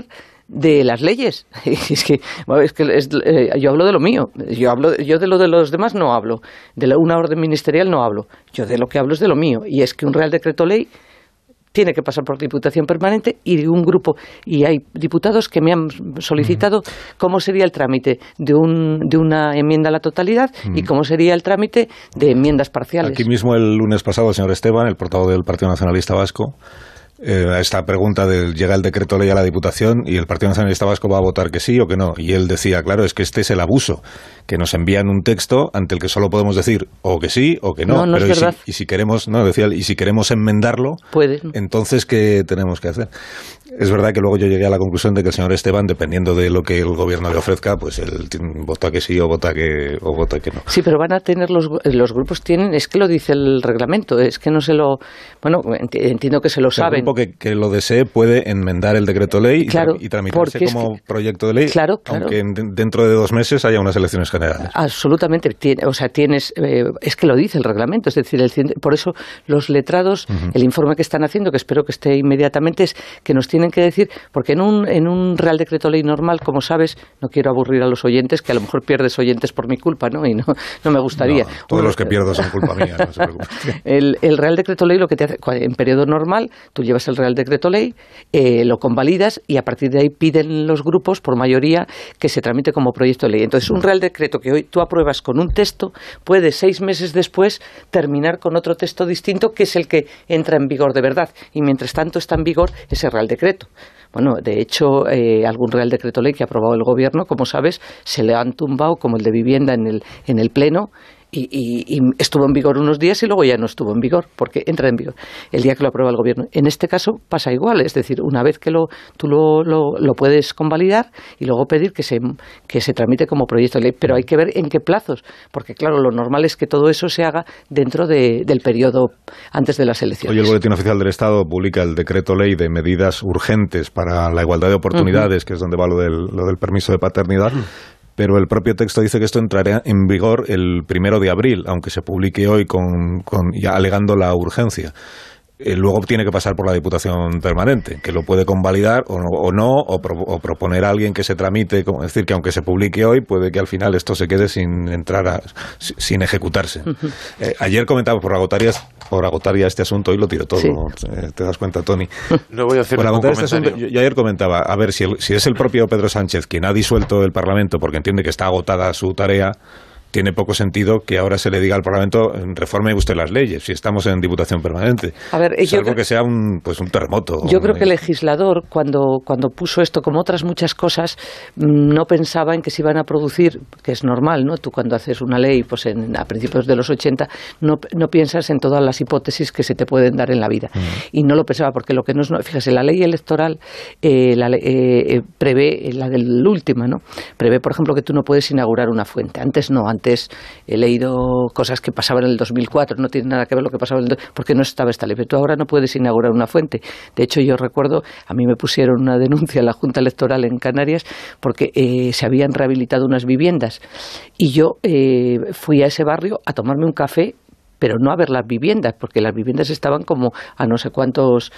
de las leyes. Es que, bueno, es que es, eh, yo hablo de lo mío. Yo hablo, yo de lo de los demás no hablo. De la, una orden ministerial no hablo. Yo de lo que hablo es de lo mío. Y es que un Real Decreto Ley tiene que pasar por Diputación Permanente y un grupo, y hay diputados que me han solicitado cómo sería el trámite de, un, de una enmienda a la totalidad y cómo sería el trámite de enmiendas parciales. Aquí mismo el lunes pasado el señor Esteban, el portavoz del Partido Nacionalista Vasco, eh, a esta pregunta de llega el decreto ley a la Diputación y el Partido Nacionalista Vasco va a votar que sí o que no, y él decía, claro, es que este es el abuso, que nos envían un texto ante el que solo podemos decir o que sí o que no, no, no pero es y, verdad. si, y si queremos, no, decía él, y si queremos enmendarlo, Puedes. Entonces ¿qué tenemos que hacer? Es verdad que luego yo llegué a la conclusión de que el señor Esteban, dependiendo de lo que el gobierno le ofrezca, pues él vota que sí o vota que o vota que no. Sí, pero van a tener los, los grupos tienen, es que lo dice el reglamento, es que no se lo, bueno, entiendo que se lo saben. El grupo que, que lo desee puede enmendar el decreto ley claro, y, y tramitarse como que, proyecto de ley, claro, claro. aunque dentro de dos meses haya unas elecciones generales. Absolutamente, tiene, o sea, tienes, eh, es que lo dice el reglamento, es decir, el, por eso los letrados, uh-huh. el informe que están haciendo, que espero que esté inmediatamente, es que nos tienen que decir, porque en un, en un Real Decreto Ley normal, como sabes, no quiero aburrir a los oyentes, que a lo mejor pierdes oyentes por mi culpa, ¿no? Y no, no me gustaría. No, todos un, los que pierdo son culpa mía, no se preocupe. El, el Real Decreto Ley lo que te hace, en periodo normal, tú llevas el Real Decreto Ley, eh, lo convalidas y a partir de ahí piden los grupos, por mayoría, que se tramite como proyecto de ley. Entonces, un Real Decreto que hoy tú apruebas con un texto, puede seis meses después terminar con otro texto distinto, que es el que entra en vigor de verdad. Y mientras tanto está en vigor ese Real Decreto. Bueno, de hecho, eh, algún Real Decreto Ley que ha aprobado el Gobierno, como sabes, se le han tumbado, como el de vivienda en el, en el Pleno, y, y, y estuvo en vigor unos días y luego ya no estuvo en vigor, porque entra en vigor el día que lo aprueba el Gobierno. En este caso pasa igual, es decir, una vez que lo, tú lo, lo, lo puedes convalidar y luego pedir que se, que se tramite como proyecto de ley, pero hay que ver en qué plazos, porque claro, lo normal es que todo eso se haga dentro de, del periodo antes de las elecciones. Hoy el Boletín Oficial del Estado publica el decreto ley de medidas urgentes para la igualdad de oportunidades, uh-huh. que es donde va lo del, lo del permiso de paternidad. Uh-huh. Pero el propio texto dice que esto entrará en vigor el primero de abril, aunque se publique hoy con, con ya alegando la urgencia. Eh, luego tiene que pasar por la Diputación Permanente, que lo puede convalidar o no, o, no, o, pro, o proponer a alguien que se tramite, como decir que aunque se publique hoy, puede que al final esto se quede sin entrar, a, sin ejecutarse. Uh-huh. Eh, ayer comentaba, por agotar, ya, por agotar ya este asunto, hoy lo tiro todo, sí. eh, te das cuenta, Tony. No voy a hacer por ningún agotar este comentario. asunto, yo, yo ayer comentaba, a ver, si, el, si es el propio Pedro Sánchez quien ha disuelto el Parlamento porque entiende que está agotada su tarea, tiene poco sentido que ahora se le diga al Parlamento reforme usted las leyes, si estamos en Diputación Permanente. A ver, es algo creo, que sea un, pues un terremoto. Yo creo que el legislador, cuando, cuando puso esto, como otras muchas cosas, no pensaba en que se iban a producir, que es normal, ¿no? Tú cuando haces una ley, pues en, a principios de los ochenta, no, no piensas en todas las hipótesis que se te pueden dar en la vida. Mm. Y no lo pensaba, porque lo que no es... Fíjese, la ley electoral eh, la, eh, prevé, la del última, ¿no? Prevé, por ejemplo, que tú no puedes inaugurar una fuente. Antes no, antes Antes he leído cosas que pasaban en el dos mil cuatro, no tiene nada que ver lo que pasaba en el... porque no estaba esta ley, pero tú ahora no puedes inaugurar una fuente. De hecho, yo recuerdo, a mí me pusieron una denuncia en la Junta Electoral en Canarias porque eh, se habían rehabilitado unas viviendas y yo eh, fui a ese barrio a tomarme un café, pero no a ver las viviendas, porque las viviendas estaban como a no sé cuántos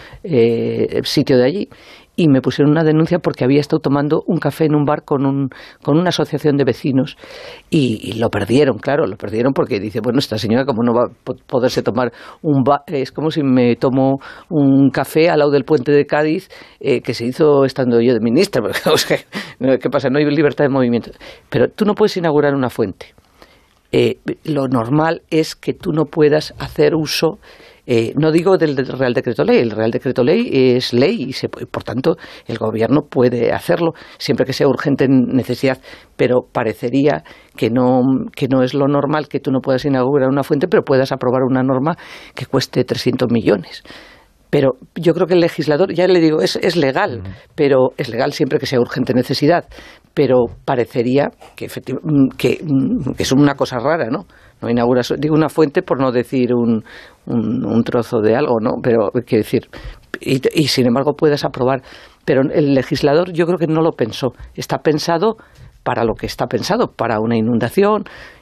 eh, sitios de allí. Y me pusieron una denuncia porque había estado tomando un café en un bar con, un, con una asociación de vecinos y, y lo perdieron, claro, lo perdieron porque dice, bueno, esta señora como no va a poderse tomar un bar, es como si me tomo un café al lado del puente de Cádiz eh, que se hizo estando yo de ministra, porque, o sea, ¿qué pasa? No hay libertad de movimiento. Pero tú no puedes inaugurar una fuente. Eh, lo normal es que tú no puedas hacer uso, eh, no digo del, del Real Decreto Ley, el Real Decreto Ley es ley y se, por tanto el Gobierno puede hacerlo siempre que sea urgente en necesidad, pero parecería que no, que no es lo normal que tú no puedas inaugurar una fuente, pero puedas aprobar una norma que cueste trescientos millones. Pero yo creo que el legislador, ya le digo, es, es legal, pero es legal siempre que sea urgente necesidad, pero parecería que, que, que es una cosa rara, ¿no? No inauguras, digo una fuente por no decir un, un, un trozo de algo, ¿no? Pero quiero decir, y, y sin embargo puedes aprobar. Pero el legislador yo creo que no lo pensó. Está pensado para lo que está pensado, para una inundación.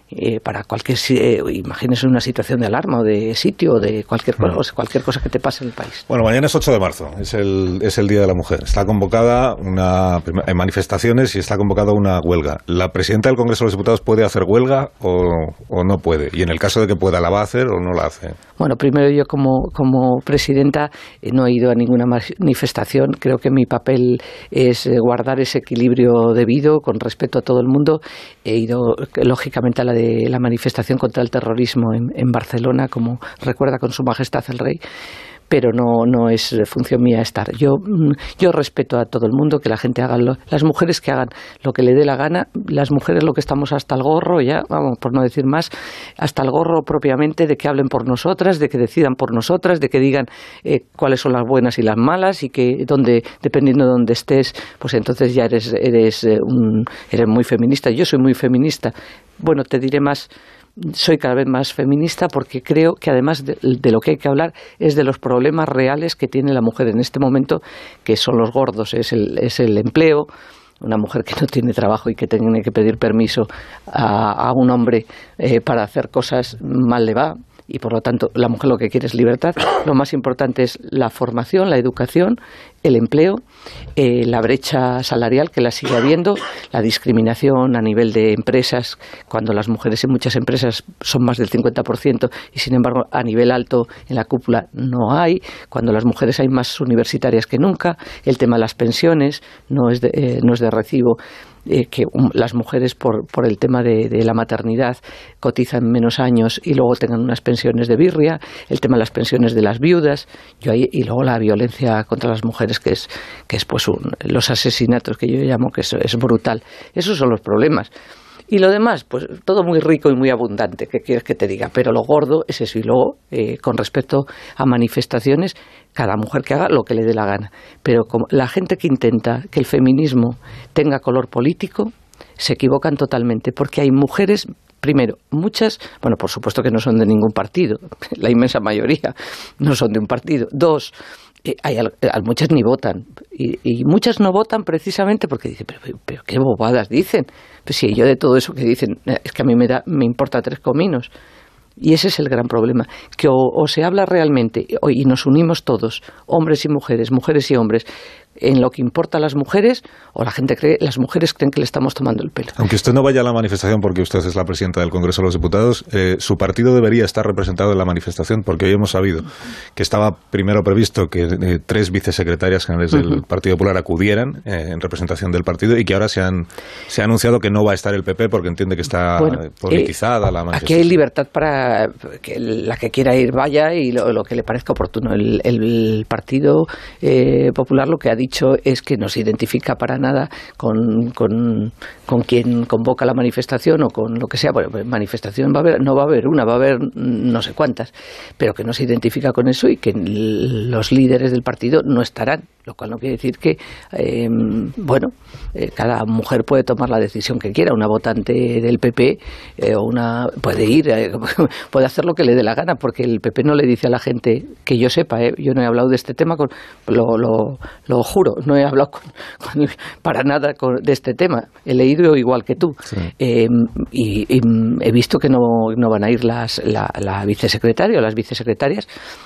eh, para cualquier, eh, imagínese una situación de alarma o de sitio o de cualquier cosa, cualquier cosa que te pase en el país. Bueno, mañana es ocho de marzo, es el, es el Día de la Mujer. Está convocada una hay manifestaciones y está convocada una huelga. ¿La presidenta del Congreso de los Diputados puede hacer huelga o, o no puede? Y en el caso de que pueda, ¿la va a hacer o no la hace? Bueno, primero yo como, como presidenta eh, no he ido a ninguna manifestación. Creo que mi papel es eh, guardar ese equilibrio debido con respeto a todo el mundo. He ido, lógicamente, a la de la manifestación contra el terrorismo en, en Barcelona, como recuerda con Su Majestad el Rey, pero no, no es función mía estar. Yo, yo respeto a todo el mundo, que la gente haga, lo, las mujeres que hagan lo que le dé la gana, las mujeres lo que estamos hasta el gorro, ya, vamos, por no decir más, hasta el gorro propiamente de que hablen por nosotras, de que decidan por nosotras, de que digan eh, cuáles son las buenas y las malas y que donde, dependiendo de donde estés, pues entonces ya eres, eres, eh, un, eres muy feminista. Yo soy muy feminista. Bueno, te diré más. Soy cada vez más feminista porque creo que además de, de lo que hay que hablar es de los problemas reales que tiene la mujer en este momento, que son los gordos, es el, es el empleo. Una mujer que no tiene trabajo y que tiene que pedir permiso a, a un hombre eh, para hacer cosas, mal le va. Y por lo tanto la mujer lo que quiere es libertad. Lo más importante es la formación, la educación, el empleo, eh, la brecha salarial que la sigue habiendo, la discriminación a nivel de empresas, cuando las mujeres en muchas empresas son más del cincuenta por ciento y sin embargo a nivel alto en la cúpula no hay, cuando las mujeres hay más universitarias que nunca, el tema de las pensiones no es de, eh, no es de recibo. Eh, que um, las mujeres por, por el tema de, de la maternidad cotizan menos años y luego tengan unas pensiones de birria, el tema de las pensiones de las viudas, yo ahí, y luego la violencia contra las mujeres que es, que es pues un, los asesinatos que yo llamo que es, es brutal. Esos son los problemas. Y lo demás, pues todo muy rico y muy abundante, ¿qué quieres que te diga? Pero lo gordo es eso. Y luego, eh, con respecto a manifestaciones, cada mujer que haga lo que le dé la gana. Pero como la gente que intenta que el feminismo tenga color político, se equivocan totalmente, porque hay mujeres, primero, muchas, bueno, por supuesto que no son de ningún partido, la inmensa mayoría no son de un partido. Dos, Eh, hay, muchas ni votan y, y muchas no votan precisamente porque dicen, pero, pero, pero qué bobadas dicen, pues si yo de todo eso que dicen es que a mí me da me importa tres cominos. Y ese es el gran problema, que o, o se habla realmente y nos unimos todos, hombres y mujeres, mujeres y hombres, en lo que importa a las mujeres, o la gente cree, las mujeres creen que le estamos tomando el pelo. Aunque usted no vaya a la manifestación porque usted es la presidenta del Congreso de los Diputados, eh, su partido debería estar representado en la manifestación, porque hoy hemos sabido que estaba primero previsto que eh, tres vicesecretarias generales uh-huh. del Partido Popular acudieran eh, en representación del partido y que ahora se, han, se ha anunciado que no va a estar el P P porque entiende que está bueno, politizada eh, la manifestación. Aquí hay libertad para que la que quiera ir vaya y lo, lo que le parezca oportuno. El, el Partido eh, Popular lo que ha dicho es que no se identifica para nada con, con, con quien convoca la manifestación o con lo que sea. Bueno, pues manifestación va a haber, no va a haber una, va a haber no sé cuántas, pero que no se identifica con eso y que los líderes del partido no estarán, lo cual no quiere decir que, eh, bueno, eh, cada mujer puede tomar la decisión que quiera. Una votante del P P eh, o una puede ir, eh, puede hacer lo que le dé la gana, porque el P P no le dice a la gente, que yo sepa, eh, yo no he hablado de este tema, con, lo, lo, lo juro, no he hablado con, con, para nada con, de este tema. He leído igual que tú. Sí. Eh, y, y he visto que no, no van a ir las, la, la vicesecretaria o las vicesecretarias.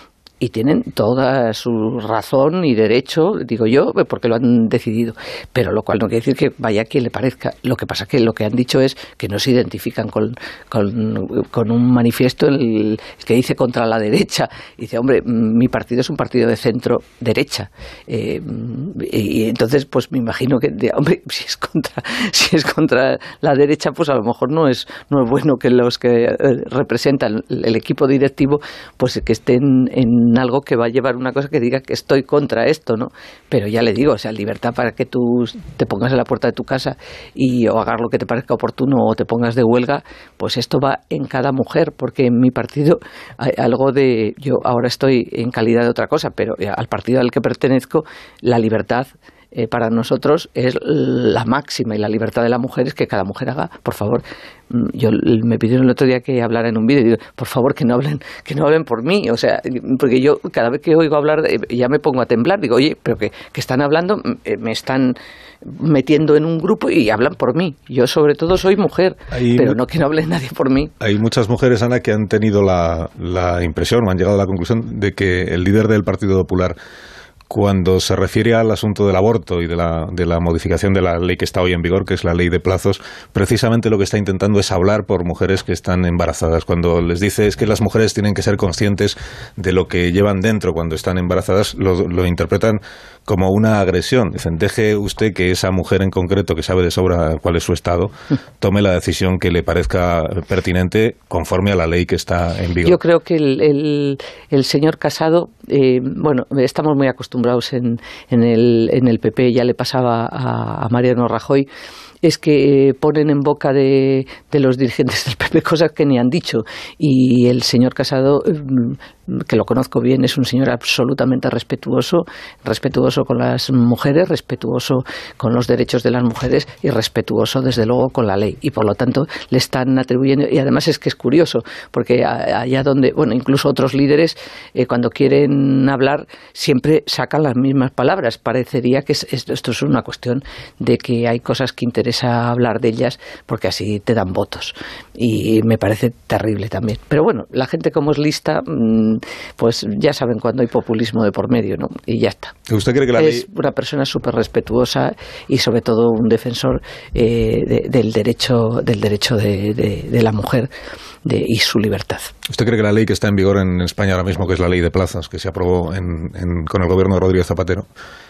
Y tienen toda su razón y derecho, digo yo, porque lo han decidido. Pero lo cual no quiere decir que vaya a quien le parezca. Lo que pasa es que lo que han dicho es que no se identifican con, con, con un manifiesto el, el que dice contra la derecha. Y dice, hombre, mi partido es un partido de centro-derecha. Eh, y, y entonces, pues me imagino que, de, hombre, si es contra si es contra la derecha, pues a lo mejor no es, no es bueno que los que eh, representan el equipo directivo, pues que estén en algo que va a llevar una cosa que diga que estoy contra esto, ¿no? Pero ya le digo, o sea, libertad para que tú te pongas en la puerta de tu casa y o hagas lo que te parezca oportuno o te pongas de huelga, pues esto va en cada mujer, porque en mi partido hay algo de, yo ahora estoy en calidad de otra cosa, pero al partido al que pertenezco, la libertad eh, para nosotros es la máxima, y la libertad de la mujer es que cada mujer haga, por favor. Yo me pidieron el otro día que hablara en un vídeo y digo, por favor, que no hablen, que no hablen por mí, o sea, porque yo cada vez que oigo hablar ya me pongo a temblar, digo, oye, pero que, que están hablando, me están metiendo en un grupo y hablan por mí. Yo sobre todo soy mujer, hay, pero no que no hable nadie por mí. Hay muchas mujeres, Ana, que han tenido la, la impresión o han llegado a la conclusión de que el líder del Partido Popular, cuando se refiere al asunto del aborto y de la, de la modificación de la ley que está hoy en vigor, que es la ley de plazos, precisamente lo que está intentando es hablar por mujeres que están embarazadas. Cuando les dice es que las mujeres tienen que ser conscientes de lo que llevan dentro cuando están embarazadas, lo, lo interpretan como una agresión. Dicen, deje usted que esa mujer en concreto, que sabe de sobra cuál es su estado, tome la decisión que le parezca pertinente conforme a la ley que está en vigor. Yo creo que el, el, el señor Casado, eh, bueno, estamos muy acostumbrados En, en, el, en el P P, ya le pasaba a, a Mariano Rajoy, es que ponen en boca de, de los dirigentes del P P cosas que ni han dicho, y el señor Casado, que lo conozco bien, es un señor absolutamente respetuoso, respetuoso con las mujeres, respetuoso con los derechos de las mujeres y respetuoso desde luego con la ley, y por lo tanto le están atribuyendo, y además es que es curioso, porque allá donde, bueno, incluso otros líderes eh, cuando quieren hablar siempre sacan las mismas palabras. Parecería que es, esto es una cuestión de que hay cosas que interesan a hablar de ellas porque así te dan votos, y me parece terrible también, pero bueno, la gente como es lista, pues ya saben cuando hay populismo de por medio, ¿no? Y ya está. ¿Usted cree que la es ley... una persona súper respetuosa y sobre todo un defensor eh, de, del derecho del derecho de, de, de la mujer de, y su libertad. ¿Usted cree que la ley que está en vigor en España ahora mismo, que es la ley de plazas, que se aprobó en, en, con el gobierno de Rodríguez Zapatero,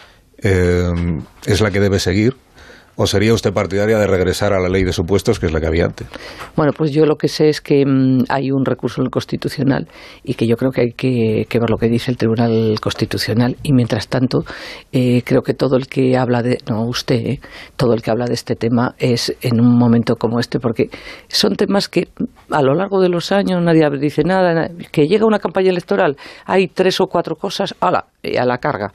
eh, es la que debe seguir? ¿O sería usted partidaria de regresar a la ley de supuestos, que es la que había antes? Bueno, pues yo lo que sé es que mmm, hay un recurso en el Constitucional y que yo creo que hay que, que ver lo que dice el Tribunal Constitucional, y mientras tanto eh, creo que todo el que habla de... No, usted, eh, todo el que habla de este tema es en un momento como este, porque son temas que a lo largo de los años nadie dice nada, que llega una campaña electoral, hay tres o cuatro cosas, ¡hala!, a la carga.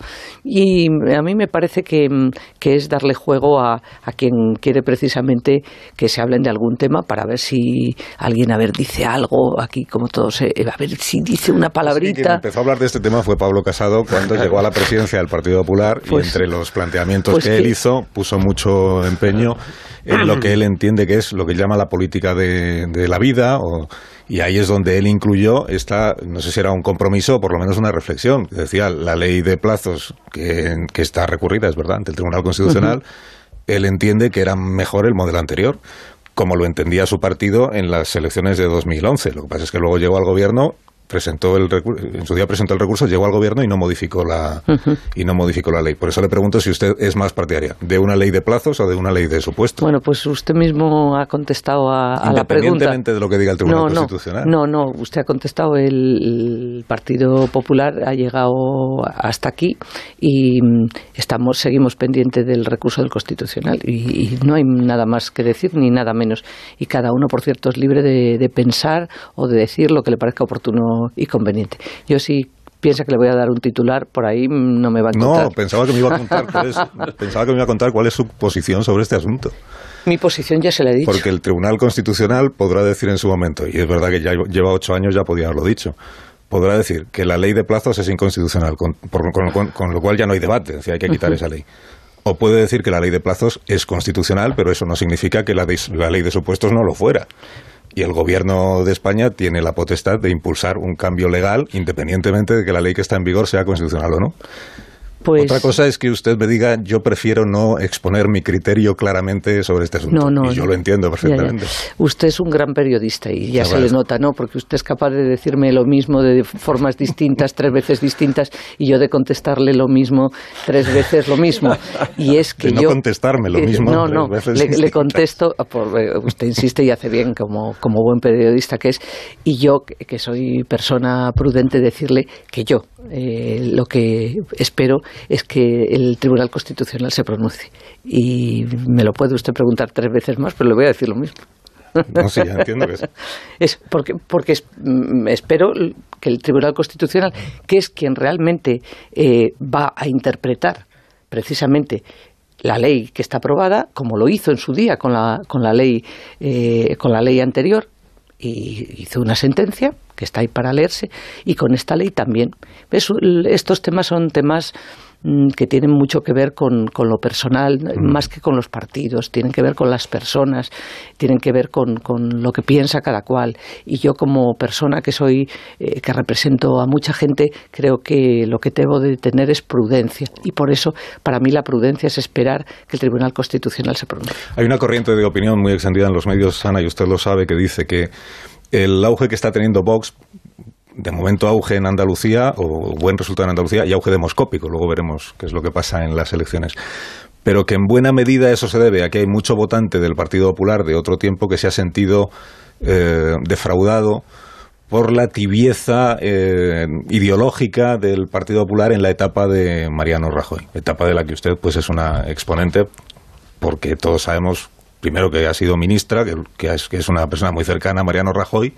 Y a mí me parece que, que es darle juego a a quien quiere precisamente que se hablen de algún tema para ver si alguien, a ver, dice algo aquí, como todos, eh, a ver si dice una palabrita. Sí, quien empezó a hablar de este tema fue Pablo Casado cuando llegó a la presidencia del Partido Popular, pues, y entre los planteamientos pues que, que él hizo puso mucho empeño en lo que él entiende que es lo que llama la política de, de la vida, o, y ahí es donde él incluyó esta, no sé si era un compromiso o por lo menos una reflexión, que decía la ley de plazos que, que está recurrida, es verdad, ante el Tribunal Constitucional. Uh-huh. Él entiende que era mejor el modelo anterior, como lo entendía su partido en las elecciones de dos mil once. Lo que pasa es que luego llegó al gobierno, presentó el recurso, en su día presentó el recurso, llegó al gobierno y no modificó la uh-huh. y no modificó la ley. Por eso le pregunto si usted es más partidaria de una ley de plazos o de una ley de supuestos. Bueno, pues usted mismo ha contestado a, a la pregunta. Independientemente de lo que diga el Tribunal no, Constitucional. No, no, no, usted ha contestado. El, el Partido Popular ha llegado hasta aquí y estamos, seguimos pendientes del recurso del Constitucional y, y no hay nada más que decir ni nada menos. Y cada uno, por cierto, es libre de, de pensar o de decir lo que le parezca oportuno y conveniente. Yo sí piensa que le voy a dar un titular, por ahí no me va a contar. No, pensaba que me iba a contar cuál es, pensaba que me iba a contar cuál es su posición sobre este asunto. Mi posición ya se la he dicho. Porque el Tribunal Constitucional podrá decir en su momento, y es verdad que ya lleva ocho años, ya podía haberlo dicho, podrá decir que la ley de plazos es inconstitucional, con, por, con, con, con lo cual ya no hay debate, es decir, hay que quitar uh-huh. esa ley. O puede decir que la ley de plazos es constitucional, pero eso no significa que la, de, la ley de supuestos no lo fuera. Y el Gobierno de España tiene la potestad de impulsar un cambio legal independientemente de que la ley que está en vigor sea constitucional o no. Pues, otra cosa es que usted me diga, yo prefiero no exponer mi criterio claramente sobre este asunto. No, no, y yo no. Lo entiendo perfectamente. Ya, ya. Usted es un gran periodista y ya, ya se le nota, ¿no? Porque usted es capaz de decirme lo mismo de formas distintas, tres veces distintas, y yo de contestarle lo mismo tres veces lo mismo. Y es que de no yo, contestarme lo mismo. Eh, no, tres no, veces le, le contesto, por, usted insiste y hace bien como, como buen periodista que es, y yo, que soy persona prudente, decirle que yo eh, lo que espero es que el Tribunal Constitucional se pronuncie. Y me lo puede usted preguntar tres veces más, pero le voy a decir lo mismo. No, sí, ya entiendo que sí. Es porque, porque es, espero que el Tribunal Constitucional, que es quien realmente eh, va a interpretar precisamente la ley que está aprobada, como lo hizo en su día con la, con la ley, eh, con la ley anterior, y hizo una sentencia que está ahí para leerse, y con esta ley también. ¿Ves? Estos temas son temas que tienen mucho que ver con, con lo personal, mm. más que con los partidos, tienen que ver con las personas, tienen que ver con, con lo que piensa cada cual. Y yo, como persona que soy, eh, que represento a mucha gente, creo que lo que debo de tener es prudencia. Y por eso, para mí, la prudencia es esperar que el Tribunal Constitucional se pronuncie. Hay una corriente de opinión muy extendida en los medios, Ana, y usted lo sabe, que dice que el auge que está teniendo Vox, de momento auge en Andalucía, o buen resultado en Andalucía, y auge demoscópico, luego veremos qué es lo que pasa en las elecciones, pero que en buena medida eso se debe a que hay mucho votante del Partido Popular de otro tiempo que se ha sentido eh, defraudado por la tibieza eh, ideológica del Partido Popular en la etapa de Mariano Rajoy, etapa de la que usted pues es una exponente, porque todos sabemos, primero, que ha sido ministra, que, que, es, que es una persona muy cercana a Mariano Rajoy,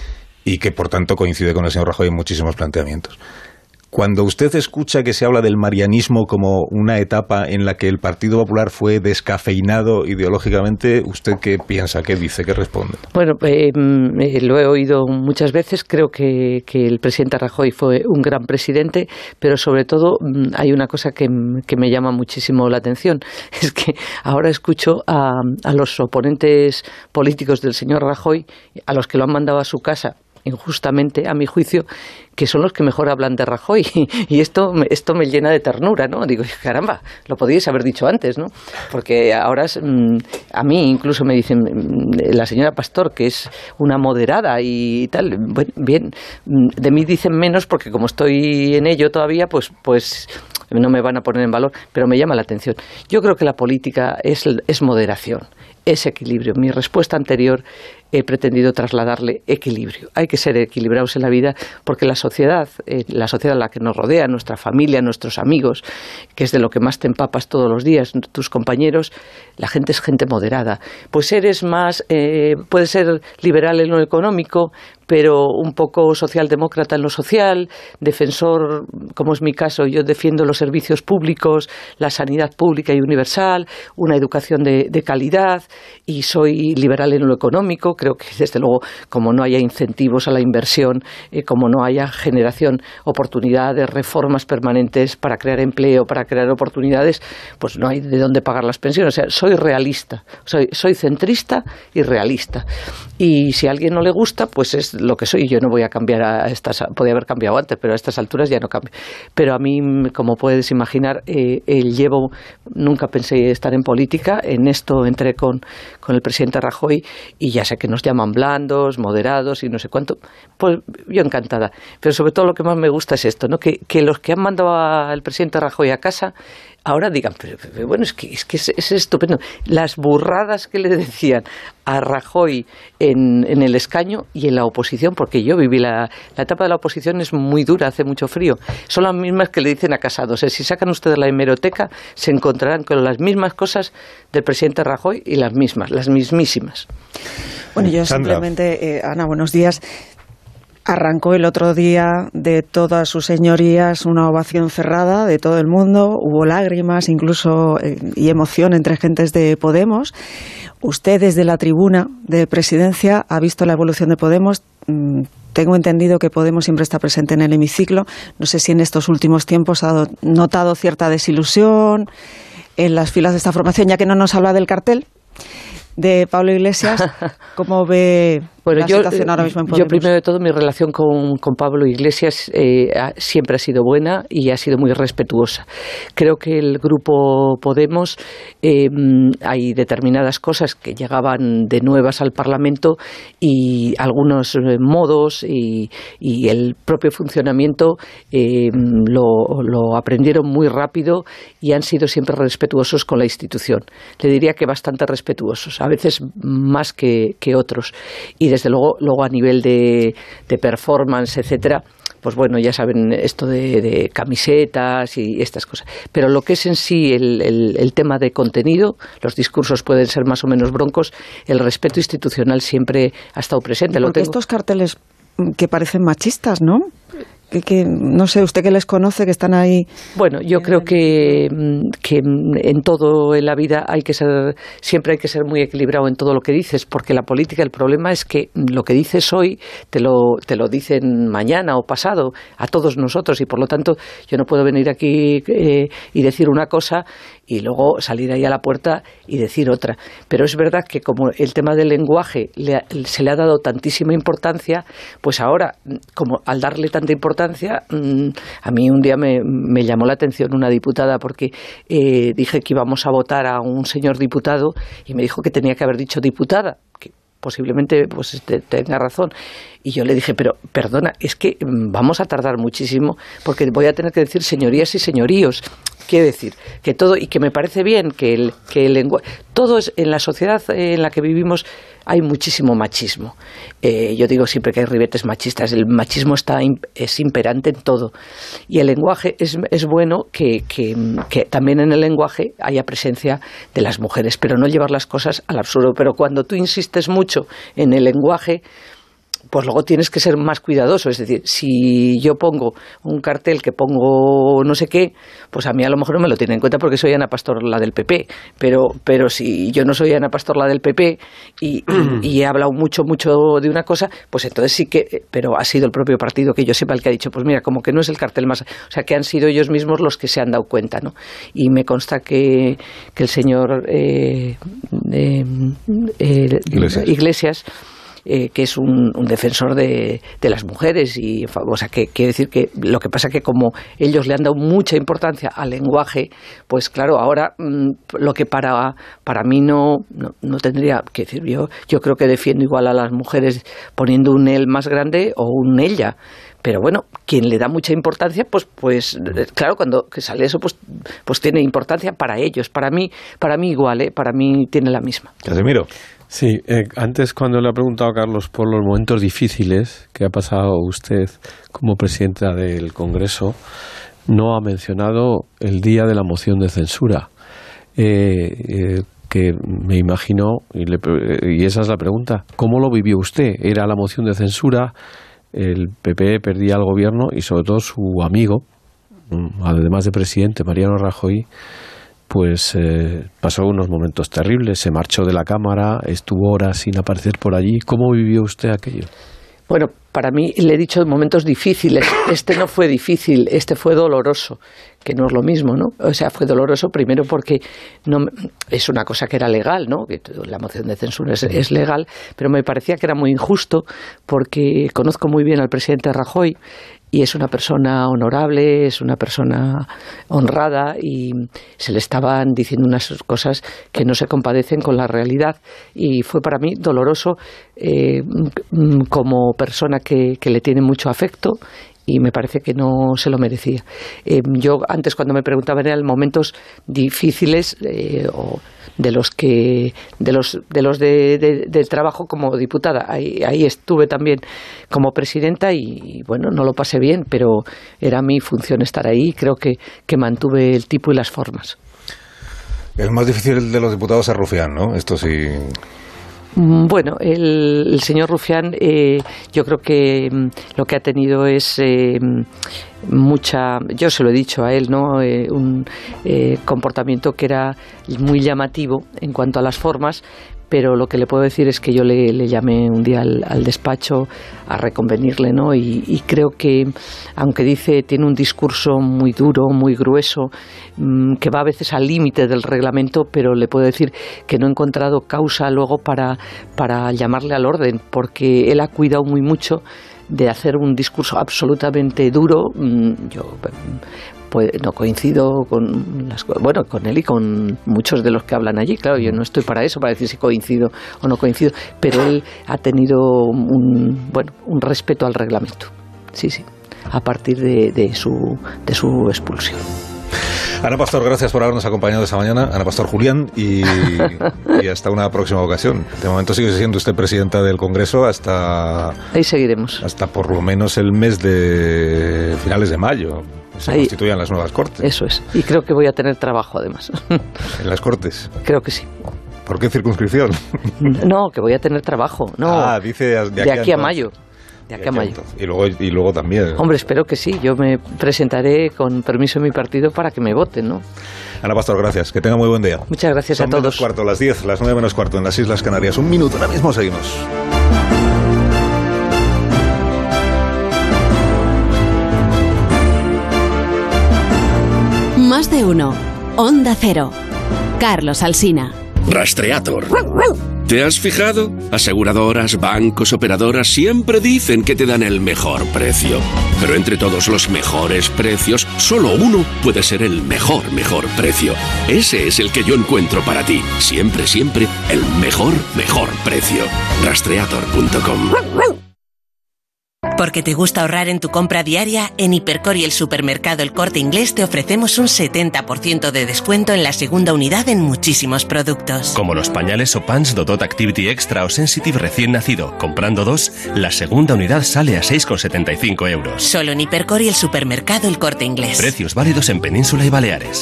y que por tanto coincide con el señor Rajoy en muchísimos planteamientos. Cuando usted escucha que se habla del marianismo como una etapa en la que el Partido Popular fue descafeinado ideológicamente, ¿usted qué piensa, qué dice, qué responde? Bueno, eh, lo he oído muchas veces. Creo que, que el presidente Rajoy fue un gran presidente, pero sobre todo hay una cosa que, que me llama muchísimo la atención. Es que ahora escucho a, a los oponentes políticos del señor Rajoy, a los que lo han mandado a su casa injustamente, a mi juicio, que son los que mejor hablan de Rajoy, y esto, esto me llena de ternura, ¿no? Digo, caramba, lo podíais haber dicho antes, ¿no? Porque ahora a mí incluso me dicen la señora Pastor, que es una moderada y tal. Bueno, bien, de mí dicen menos porque como estoy en ello todavía, pues pues no me van a poner en valor, pero me llama la atención. Yo creo que la política es, es moderación, es equilibrio. Mi respuesta anterior he pretendido trasladarle equilibrio. Hay que ser equilibrados en la vida porque la sociedad, eh, la sociedad en la que nos rodea, nuestra familia, nuestros amigos, que es de lo que más te empapas todos los días, tus compañeros, la gente es gente moderada. Pues eres más, eh, puedes ser liberal en lo económico, pero un poco socialdemócrata en lo social, defensor, como es mi caso, yo defiendo los servicios públicos, la sanidad pública y universal, una educación de, de calidad, y soy liberal en lo económico. Creo que, desde luego, como no haya incentivos a la inversión, eh, como no haya generación, oportunidades, reformas permanentes para crear empleo, para crear oportunidades, pues no hay de dónde pagar las pensiones. O sea, soy realista, soy, soy centrista y realista. Y si a alguien no le gusta, pues es lo que soy. Yo no voy a cambiar a estas, podía haber cambiado antes, pero a estas alturas ya no cambio. Pero a mí, como puedes imaginar, eh, el llevo, nunca pensé estar en política. En esto entré con, con el presidente Rajoy y ya sé que nos llaman blandos, moderados y no sé cuánto. Pues yo encantada. Pero sobre todo lo que más me gusta es esto, ¿no? Que, que los que han mandado al presidente Rajoy a casa ahora digan, pero, pero bueno, es que, es, que es, es estupendo. Las burradas que le decían a Rajoy en, en el escaño y en la oposición, porque yo viví la, la etapa de la oposición, es muy dura, hace mucho frío. Son las mismas que le dicen a Casado. O sea, si sacan ustedes la hemeroteca, se encontrarán con las mismas cosas del presidente Rajoy y las mismas, las mismísimas. Bueno, yo Sandra. simplemente, eh, Ana, buenos días. Arrancó el otro día de todas sus señorías una ovación cerrada de todo el mundo, hubo lágrimas incluso eh, y emoción entre gentes de Podemos. Usted desde la tribuna de presidencia ha visto la evolución de Podemos. Mm, tengo entendido que Podemos siempre está presente en el hemiciclo. No sé si en estos últimos tiempos ha notado cierta desilusión en las filas de esta formación, ya que no nos habla del cartel de Pablo Iglesias. ¿Cómo ve bueno, la yo, situación ahora mismo en Podemos? Yo, primero de todo, mi relación con, con Pablo Iglesias eh, ha, siempre ha sido buena y ha sido muy respetuosa. Creo que el grupo Podemos, eh, hay determinadas cosas que llegaban de nuevas al Parlamento y algunos eh, modos y, y el propio funcionamiento eh, lo, lo aprendieron muy rápido y han sido siempre respetuosos con la institución. Le diría que bastante respetuosos, a veces más que, que otros. Y desde luego, luego a nivel de, de performance, etcétera, pues bueno, ya saben esto de, de camisetas y estas cosas. Pero lo que es en sí el, el, el tema de contenido, los discursos pueden ser más o menos broncos, el respeto institucional siempre ha estado presente. Porque lo tengo. Estos carteles que parecen machistas, ¿no? que, que no sé, usted que les conoce, que están ahí. Bueno, yo creo que, que en todo en la vida hay que ser, siempre hay que ser muy equilibrado en todo lo que dices, porque la política, el problema es que lo que dices hoy te lo, te lo dicen mañana o pasado a todos nosotros, y por lo tanto yo no puedo venir aquí eh, y decir una cosa y luego salir ahí a la puerta y decir otra. Pero es verdad que como el tema del lenguaje le, se le ha dado tantísima importancia, pues ahora, como al darle tanta importancia, mmm, a mí un día me, me llamó la atención una diputada porque eh, dije que íbamos a votar a un señor diputado y me dijo que tenía que haber dicho diputada, que posiblemente pues tenga razón. Y yo le dije, pero perdona, es que vamos a tardar muchísimo porque voy a tener que decir señorías y señoríos. Quiero decir que todo, y que me parece bien que el, que el lenguaje, todo es, en la sociedad en la que vivimos hay muchísimo machismo. Eh, yo digo siempre que hay ribetes machistas, el machismo está es imperante en todo. Y el lenguaje es, es bueno que, que, que también en el lenguaje haya presencia de las mujeres, pero no llevar las cosas al absurdo. Pero cuando tú insistes mucho en el lenguaje, pues luego tienes que ser más cuidadoso. Es decir, si yo pongo un cartel que pongo no sé qué, pues a mí a lo mejor no me lo tienen en cuenta porque soy Ana Pastor, la del P P, pero, pero si yo no soy Ana Pastor, la del P P, y, y, y he hablado mucho, mucho de una cosa, pues entonces sí que, pero ha sido el propio partido que yo sepa el que ha dicho, pues mira, como que no es el cartel más, o sea, que han sido ellos mismos los que se han dado cuenta, ¿no? Y me consta que, que el señor eh, eh, eh, Iglesias, Iglesias Eh, que es un, un defensor de, de las mujeres, y o sea, que quiere decir que lo que pasa que como ellos le han dado mucha importancia al lenguaje, pues claro, ahora mmm, lo que para para mí no, no, no tendría que decir, yo yo creo que defiendo igual a las mujeres poniendo un él más grande o un ella. Pero bueno, quien le da mucha importancia, pues, pues claro, cuando que sale eso, pues, pues tiene importancia para ellos. Para mí, para mí igual, ¿eh? Para mí tiene la misma. Casimiro. Sí, eh, antes cuando le ha preguntado a Carlos por los momentos difíciles que ha pasado usted como presidenta del Congreso, no ha mencionado el día de la moción de censura, eh, eh, que me imagino, y, le, y esa es la pregunta, ¿cómo lo vivió usted? ¿Era la moción de censura? El P P perdía el gobierno y sobre todo su amigo, además de presidente, Mariano Rajoy, pues eh, pasó unos momentos terribles, se marchó de la Cámara, estuvo horas sin aparecer por allí. ¿Cómo vivió usted aquello? Bueno, para mí, le he dicho momentos difíciles. Este no fue difícil, este fue doloroso, que no es lo mismo, ¿no? O sea, fue doloroso primero porque no es una cosa que era legal, ¿no? Que la moción de censura es, es legal, pero me parecía que era muy injusto porque conozco muy bien al presidente Rajoy y es una persona honorable, es una persona honrada, y se le estaban diciendo unas cosas que no se compadecen con la realidad, y fue para mí doloroso eh, como persona que, que le tiene mucho afecto, y me parece que no se lo merecía. Eh, yo antes, cuando me preguntaban, eran momentos difíciles eh, o de los que de los de los de, de, del trabajo como diputada. Ahí, ahí estuve también como presidenta y bueno, no lo pasé bien, pero era mi función estar ahí. Creo que, que mantuve el tipo y las formas. El más difícil de los diputados es Rufián, ¿no? Esto sí. Bueno, el, el señor Rufián, eh, yo creo que mm, lo que ha tenido es eh, mucha, yo se lo he dicho a él, ¿no? Eh, un eh, comportamiento que era muy llamativo en cuanto a las formas, pero lo que le puedo decir es que yo le, le llamé un día al, al despacho a reconvenirle, ¿no? Y, y creo que, aunque dice, tiene un discurso muy duro, muy grueso, mmm, que va a veces al límite del reglamento, pero le puedo decir que no he encontrado causa luego para, para llamarle al orden, porque él ha cuidado muy mucho de hacer un discurso absolutamente duro. Yo pues no coincido con las, bueno, con él y con muchos de los que hablan allí. Claro, yo no estoy para eso, para decir si coincido o no coincido, pero él ha tenido un, bueno, un respeto al reglamento. Sí, sí, a partir de, de su de su expulsión. Ana Pastor, gracias por habernos acompañado esta mañana. Ana Pastor Julián, y, y hasta una próxima ocasión. De momento sigue siendo usted presidenta del Congreso hasta... Ahí seguiremos. Hasta por lo menos el mes de finales de mayo. Se Ahí, constituyan las nuevas Cortes. Eso es. Y creo que voy a tener trabajo, además. ¿En las Cortes? Creo que sí. ¿Por qué circunscripción? No, que voy a tener trabajo. No, ah, dice de aquí, de aquí a, a mayo. De aquí a mayo. Y luego, y luego también. Hombre, espero que sí. Yo me presentaré con permiso de mi partido para que me voten, ¿no? Ana Pastor, gracias. Que tenga muy buen día. Muchas gracias Son a todos. Menos cuarto, las diez, las nueve menos cuarto en las Islas Canarias. Un minuto, ahora mismo seguimos. Más de uno. Onda Cero. Carlos Alsina. Rastreator. ¿Te has fijado? Aseguradoras, bancos, operadoras siempre dicen que te dan el mejor precio. Pero entre todos los mejores precios, solo uno puede ser el mejor, mejor precio. Ese es el que yo encuentro para ti. Siempre, siempre, el mejor, mejor precio. Rastreator punto com. Porque te gusta ahorrar en tu compra diaria, en Hipercor y el supermercado El Corte Inglés te ofrecemos un setenta por ciento de descuento en la segunda unidad en muchísimos productos. Como los pañales o pants Dodot Activity Extra o Sensitive recién nacido. Comprando dos, la segunda unidad sale a seis con setenta y cinco euros. Solo en Hipercor y el supermercado El Corte Inglés. Precios válidos en Península y Baleares.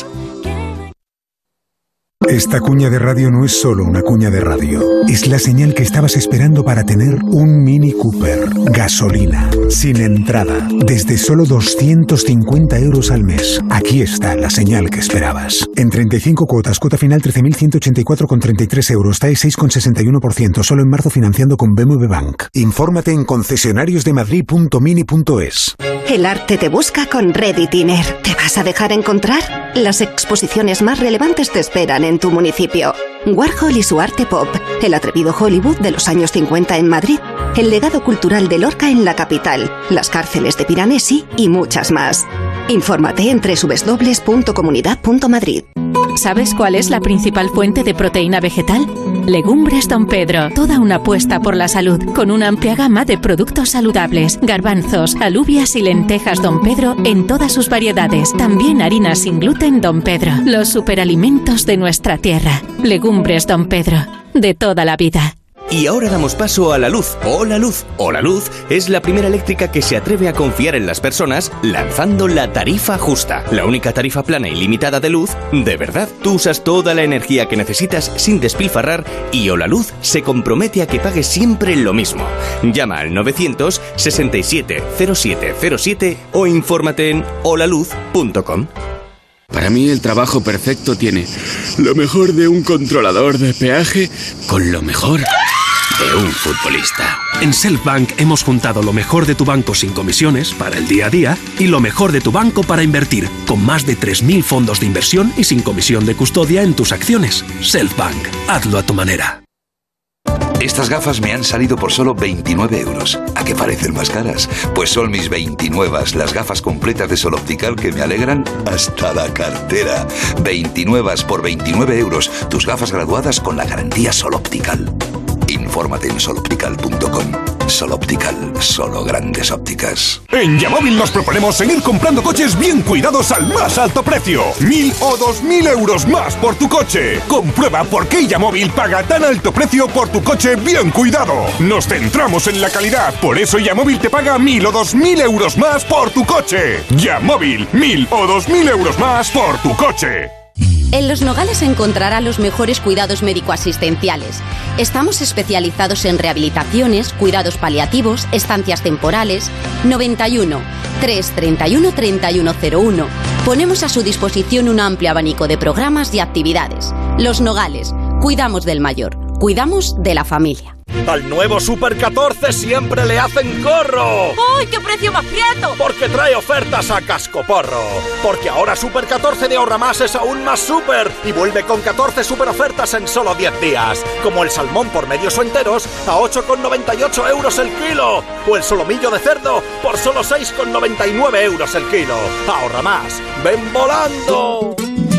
Esta cuña de radio no es solo una cuña de radio. Es la señal que estabas esperando para tener un Mini Cooper. Gasolina. Sin entrada. Desde solo doscientos cincuenta euros al mes. Aquí está la señal que esperabas. En treinta y cinco cuotas. Cuota final trece mil ciento ochenta y cuatro con treinta y tres euros. T A E seis con sesenta y uno por ciento. Solo en marzo financiando con B M W Bank. Infórmate en concesionariosdemadrid punto mini punto es. El arte te busca con Ready Dinner. ¿Te vas a dejar encontrar? Las exposiciones más relevantes te esperan en tu municipio. Warhol y su arte pop, el atrevido Hollywood de los años cincuenta en Madrid, el legado cultural de Lorca en la capital, las cárceles de Piranesi y muchas más. Infórmate en doble u doble u doble u punto comunidad punto madrid. ¿Sabes cuál es la principal fuente de proteína vegetal? Legumbres Don Pedro, toda una apuesta por la salud, con una amplia gama de productos saludables, garbanzos, alubias y lentejas Don Pedro en todas sus variedades. También harinas sin gluten Don Pedro, los superalimentos de nuestra tierra. Legumbres Don Pedro, de toda la vida. Y ahora damos paso a La Luz. Hola Luz. Hola Luz es la primera eléctrica que se atreve a confiar en las personas lanzando la tarifa justa. La única tarifa plana y limitada de luz, de verdad. Tú usas toda la energía que necesitas sin despilfarrar y Hola Luz se compromete a que pagues siempre lo mismo. Llama al novecientos sesenta y siete cero siete cero siete o infórmate en holaluz punto com. Para mí el trabajo perfecto tiene lo mejor de un controlador de peaje con lo mejor de un futbolista. En Selfbank hemos juntado lo mejor de tu banco sin comisiones para el día a día y lo mejor de tu banco para invertir, con más de tres mil fondos de inversión y sin comisión de custodia en tus acciones. Selfbank, hazlo a tu manera. Estas gafas me han salido por solo veintinueve euros. ¿A qué parecen más caras? Pues son mis veintinuevas, las gafas completas de Sol Optical que me alegran hasta la cartera. veintinuevas por veintinueve euros. Tus gafas graduadas con la garantía Sol Optical. Infórmate en sol optical punto com. Sol Optical, solo grandes ópticas. En Yamóvil nos proponemos seguir comprando coches bien cuidados al más alto precio. Mil o dos mil euros más por tu coche. Comprueba por qué Yamóvil paga tan alto precio por tu coche bien cuidado. Nos centramos en la calidad. Por eso Yamóvil te paga mil o dos mil euros más por tu coche. Yamóvil, mil o dos mil euros más por tu coche. En Los Nogales encontrará los mejores cuidados médico-asistenciales. Estamos especializados en rehabilitaciones, cuidados paliativos, estancias temporales. noventa y uno, trescientos treinta y uno, treinta y uno cero uno. Ponemos a su disposición un amplio abanico de programas y actividades. Los Nogales, cuidamos del mayor, cuidamos de la familia. Al nuevo Super catorce siempre le hacen corro. ¡Uy, qué precio más prieto! Porque trae ofertas a cascoporro. Porque ahora Super catorce de Ahorra Más es aún más super. Y vuelve con catorce super ofertas en solo diez días. Como el salmón por medios o enteros a ocho con noventa y ocho euros el kilo. O el solomillo de cerdo por solo seis con noventa y nueve euros el kilo. Ahorra Más. ¡Ven volando!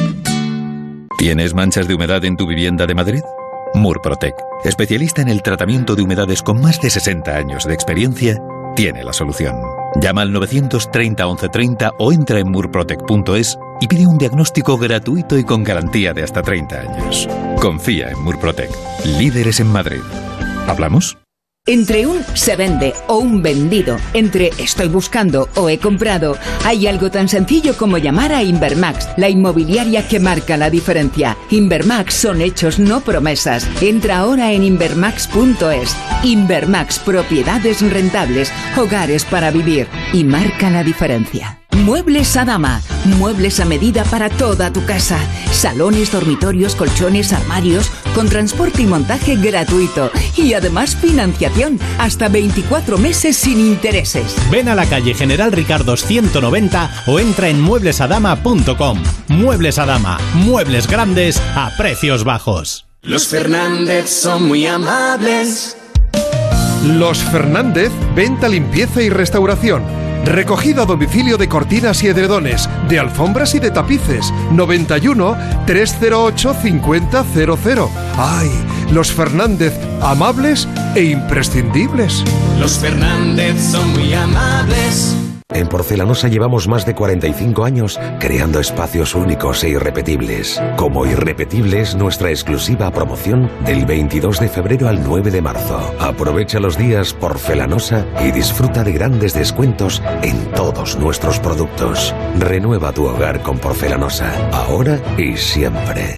¿Tienes manchas de humedad en tu vivienda de Madrid? Murprotec, especialista en el tratamiento de humedades con más de sesenta años de experiencia, tiene la solución. Llama al novecientos treinta, once treinta o entra en murprotec punto es y pide un diagnóstico gratuito y con garantía de hasta treinta años. Confía en Murprotec, líderes en Madrid. ¿Hablamos? Entre un se vende o un vendido, entre estoy buscando o he comprado, hay algo tan sencillo como llamar a Invermax, la inmobiliaria que marca la diferencia. Invermax son hechos, no promesas. Entra ahora en invermax punto es. Invermax, propiedades rentables, hogares para vivir, y marca la diferencia. Muebles Adama, muebles a medida para toda tu casa. Salones, dormitorios, colchones, armarios, con transporte y montaje gratuito. Y además financiación, hasta veinticuatro meses sin intereses. Ven a la calle General Ricardo ciento noventa o entra en muebles adama punto com. Muebles Adama, muebles grandes a precios bajos. Los Fernández son muy amables. Los Fernández, venta, limpieza y restauración. Recogida a domicilio de cortinas y edredones, de alfombras y de tapices. noventa y uno, trescientos ocho, cincuenta cero cero. ¡Ay! Los Fernández, amables e imprescindibles. Los Fernández son muy amables. En Porcelanosa llevamos más de cuarenta y cinco años creando espacios únicos e irrepetibles. Como irrepetible es nuestra exclusiva promoción del veintidós de febrero al nueve de marzo. Aprovecha los días Porcelanosa y disfruta de grandes descuentos en todos nuestros productos. Renueva tu hogar con Porcelanosa, ahora y siempre.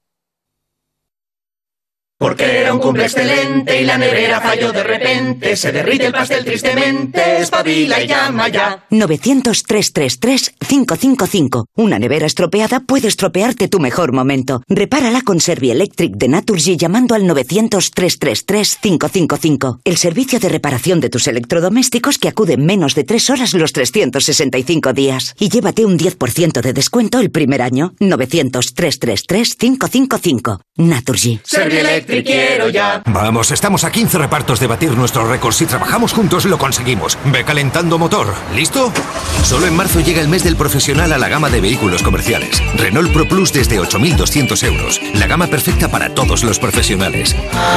Porque era un cumple excelente y la nevera falló de repente. Se derrite el pastel tristemente, espabila y llama ya. novecientos, trescientos treinta y tres, quinientos cincuenta y cinco. Una nevera estropeada puede estropearte tu mejor momento. Repárala con Servielectric de Naturgy llamando al novecientos, trescientos treinta y tres, quinientos cincuenta y cinco. El servicio de reparación de tus electrodomésticos que acude en menos de tres horas los trescientos sesenta y cinco días. Y llévate un diez por ciento de descuento el primer año. novecientos, trescientos treinta y tres, quinientos cincuenta y cinco. Naturgy. Servielectric quiero ya. Vamos, estamos a quince repartos de batir nuestros récords. Si trabajamos juntos lo conseguimos. Ve calentando motor. ¿Listo? Solo en marzo llega el mes del profesional a la gama de vehículos comerciales. Renault Pro Plus desde ocho mil doscientos euros. La gama perfecta para todos los profesionales.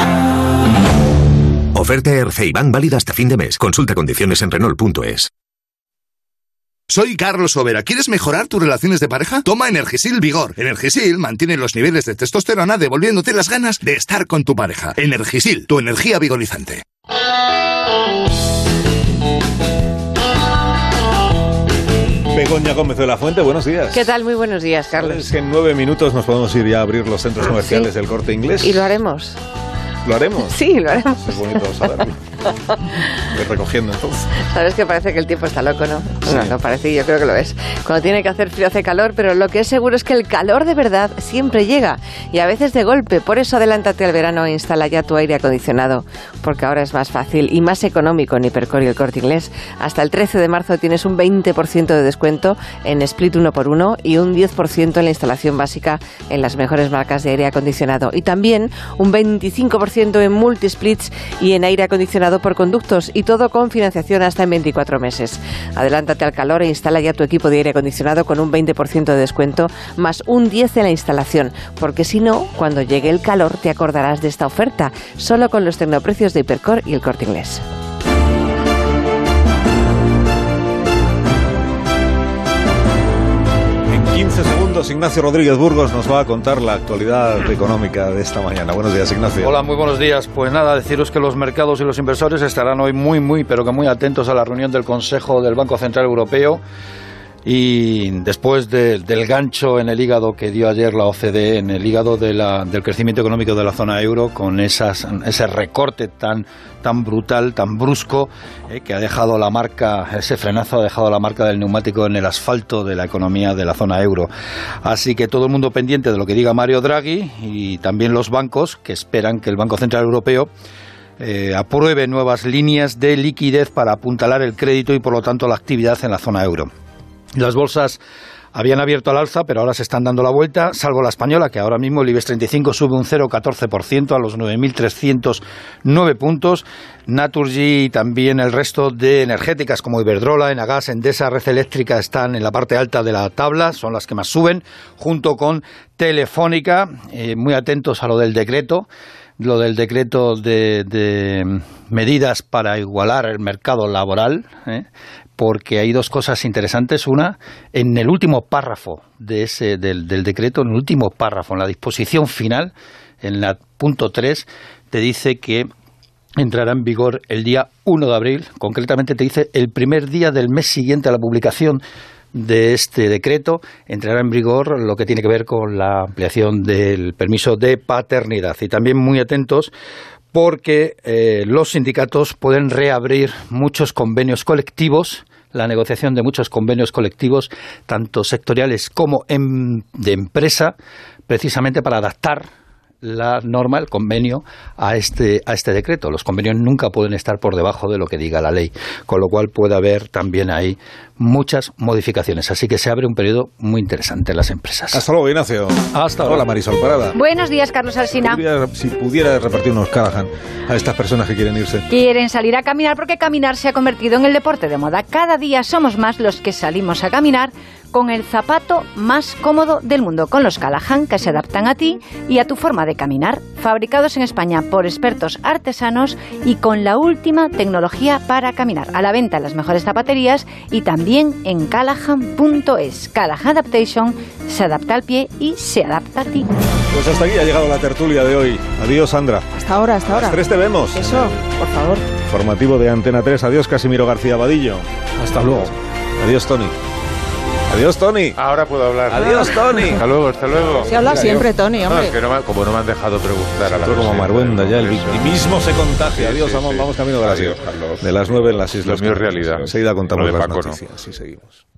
Oferta E R C y van válida hasta fin de mes. Consulta condiciones en Renault punto es. Soy Carlos Overa. ¿Quieres mejorar tus relaciones de pareja? Toma Energisil Vigor. Energisil mantiene los niveles de testosterona devolviéndote las ganas de estar con tu pareja. Energisil, tu energía vigorizante. Begoña Gómez de la Fuente, buenos días. ¿Qué tal? Muy buenos días, Carlos. Es que en nueve minutos nos podemos ir ya a abrir los centros comerciales sí. del Corte Inglés. Y lo haremos. ¿Lo haremos? Sí, lo haremos. Es bonito saberlo. Voy recogiendo entonces. Sabes que parece que el tiempo está loco, ¿no? Sí. No, no parece, yo creo que lo es. Cuando tiene que hacer frío hace calor, pero lo que es seguro es que el calor de verdad siempre llega y a veces de golpe. Por eso adelántate al verano e instala ya tu aire acondicionado, porque ahora es más fácil y más económico en Hipercor y el Corte Inglés. Hasta el trece de marzo tienes un veinte por ciento de descuento en split uno por uno y un diez por ciento en la instalación básica en las mejores marcas de aire acondicionado. Y también un veinticinco por ciento en multisplits y en aire acondicionado por conductos, y todo con financiación hasta en veinticuatro meses. Adelántate al calor e instala ya tu equipo de aire acondicionado con un veinte por ciento de descuento más un diez por ciento en la instalación, porque si no, cuando llegue el calor te acordarás de esta oferta, solo con los tecnoprecios de Hipercor y el Corte Inglés. quince segundos, Ignacio Rodríguez Burgos nos va a contar la actualidad económica de esta mañana. Buenos días, Ignacio. Hola, muy buenos días. Pues nada, deciros que los mercados y los inversores estarán hoy muy, muy, pero que muy atentos a la reunión del Consejo del Banco Central Europeo. Y después de, del gancho en el hígado que dio ayer la O C D E, en el hígado de la, del crecimiento económico de la zona euro, con esas, ese recorte tan, tan brutal, tan brusco, eh, que ha dejado la marca, ese frenazo ha dejado la marca del neumático en el asfalto de la economía de la zona euro. Así que todo el mundo pendiente de lo que diga Mario Draghi, y también los bancos, que esperan que el Banco Central Europeo eh, apruebe nuevas líneas de liquidez para apuntalar el crédito y por lo tanto la actividad en la zona euro. Las bolsas habían abierto al alza, pero ahora se están dando la vuelta, salvo la española, que ahora mismo el IBEX treinta y cinco sube un cero coma catorce por ciento a los nueve mil trescientos nueve puntos. Naturgy y también el resto de energéticas como Iberdrola, Enagas, Endesa, Red Eléctrica están en la parte alta de la tabla, son las que más suben, junto con Telefónica. Eh, muy atentos a lo del decreto. Lo del decreto de, de medidas para igualar el mercado laboral, ¿eh? Porque hay dos cosas interesantes. Una, en el último párrafo de ese del, del decreto, en el último párrafo, en la disposición final, en la punto tres, te dice que entrará en vigor el día uno de abril, concretamente te dice el primer día del mes siguiente a la publicación de este decreto, entrará en vigor lo que tiene que ver con la ampliación del permiso de paternidad. Y también muy atentos porque eh, los sindicatos pueden reabrir muchos convenios colectivos, la negociación de muchos convenios colectivos, tanto sectoriales como en, de empresa, precisamente para adaptar la norma, el convenio, a este, a este decreto. Los convenios nunca pueden estar por debajo de lo que diga la ley, con lo cual puede haber también ahí muchas modificaciones. Así que se abre un periodo muy interesante en las empresas. Hasta luego, Ignacio. Hasta ahora. Hola, Marisol Parada. Buenos días, Carlos Alsina. Si pudiera, si pudiera repartir unos Callahan a estas personas que quieren irse. Quieren salir a caminar porque caminar se ha convertido en el deporte de moda. Cada día somos más los que salimos a caminar con el zapato más cómodo del mundo, con los Callahan, que se adaptan a ti y a tu forma de caminar, fabricados en España por expertos artesanos y con la última tecnología para caminar. A la venta en las mejores zapaterías y también en callahan punto es. Callahan Adaptation se adapta al pie y se adapta a ti. Pues hasta aquí ha llegado la tertulia de hoy. Adiós, Sandra. Hasta ahora, hasta ahora. A las tres te vemos. Eso, por favor. Informativo de Antena tres. Adiós, Casimiro García Vadillo. Hasta luego. Adiós, Tony. Adiós, Tony. Ahora puedo hablar. Adiós, Tony. Hasta luego, hasta luego. Se habla siempre, Tony, hombre. No, es que no me, como no me han dejado preguntar a la como Marwenda, ya el victimismo se contagia. Sí, Adiós, sí, vamos, sí. vamos camino de las, Adiós, Carlos. de las nueve en las Islas. Lo mío es realidad. Enseguida contamos Lo de las Paco, noticias. no. Sí, seguimos.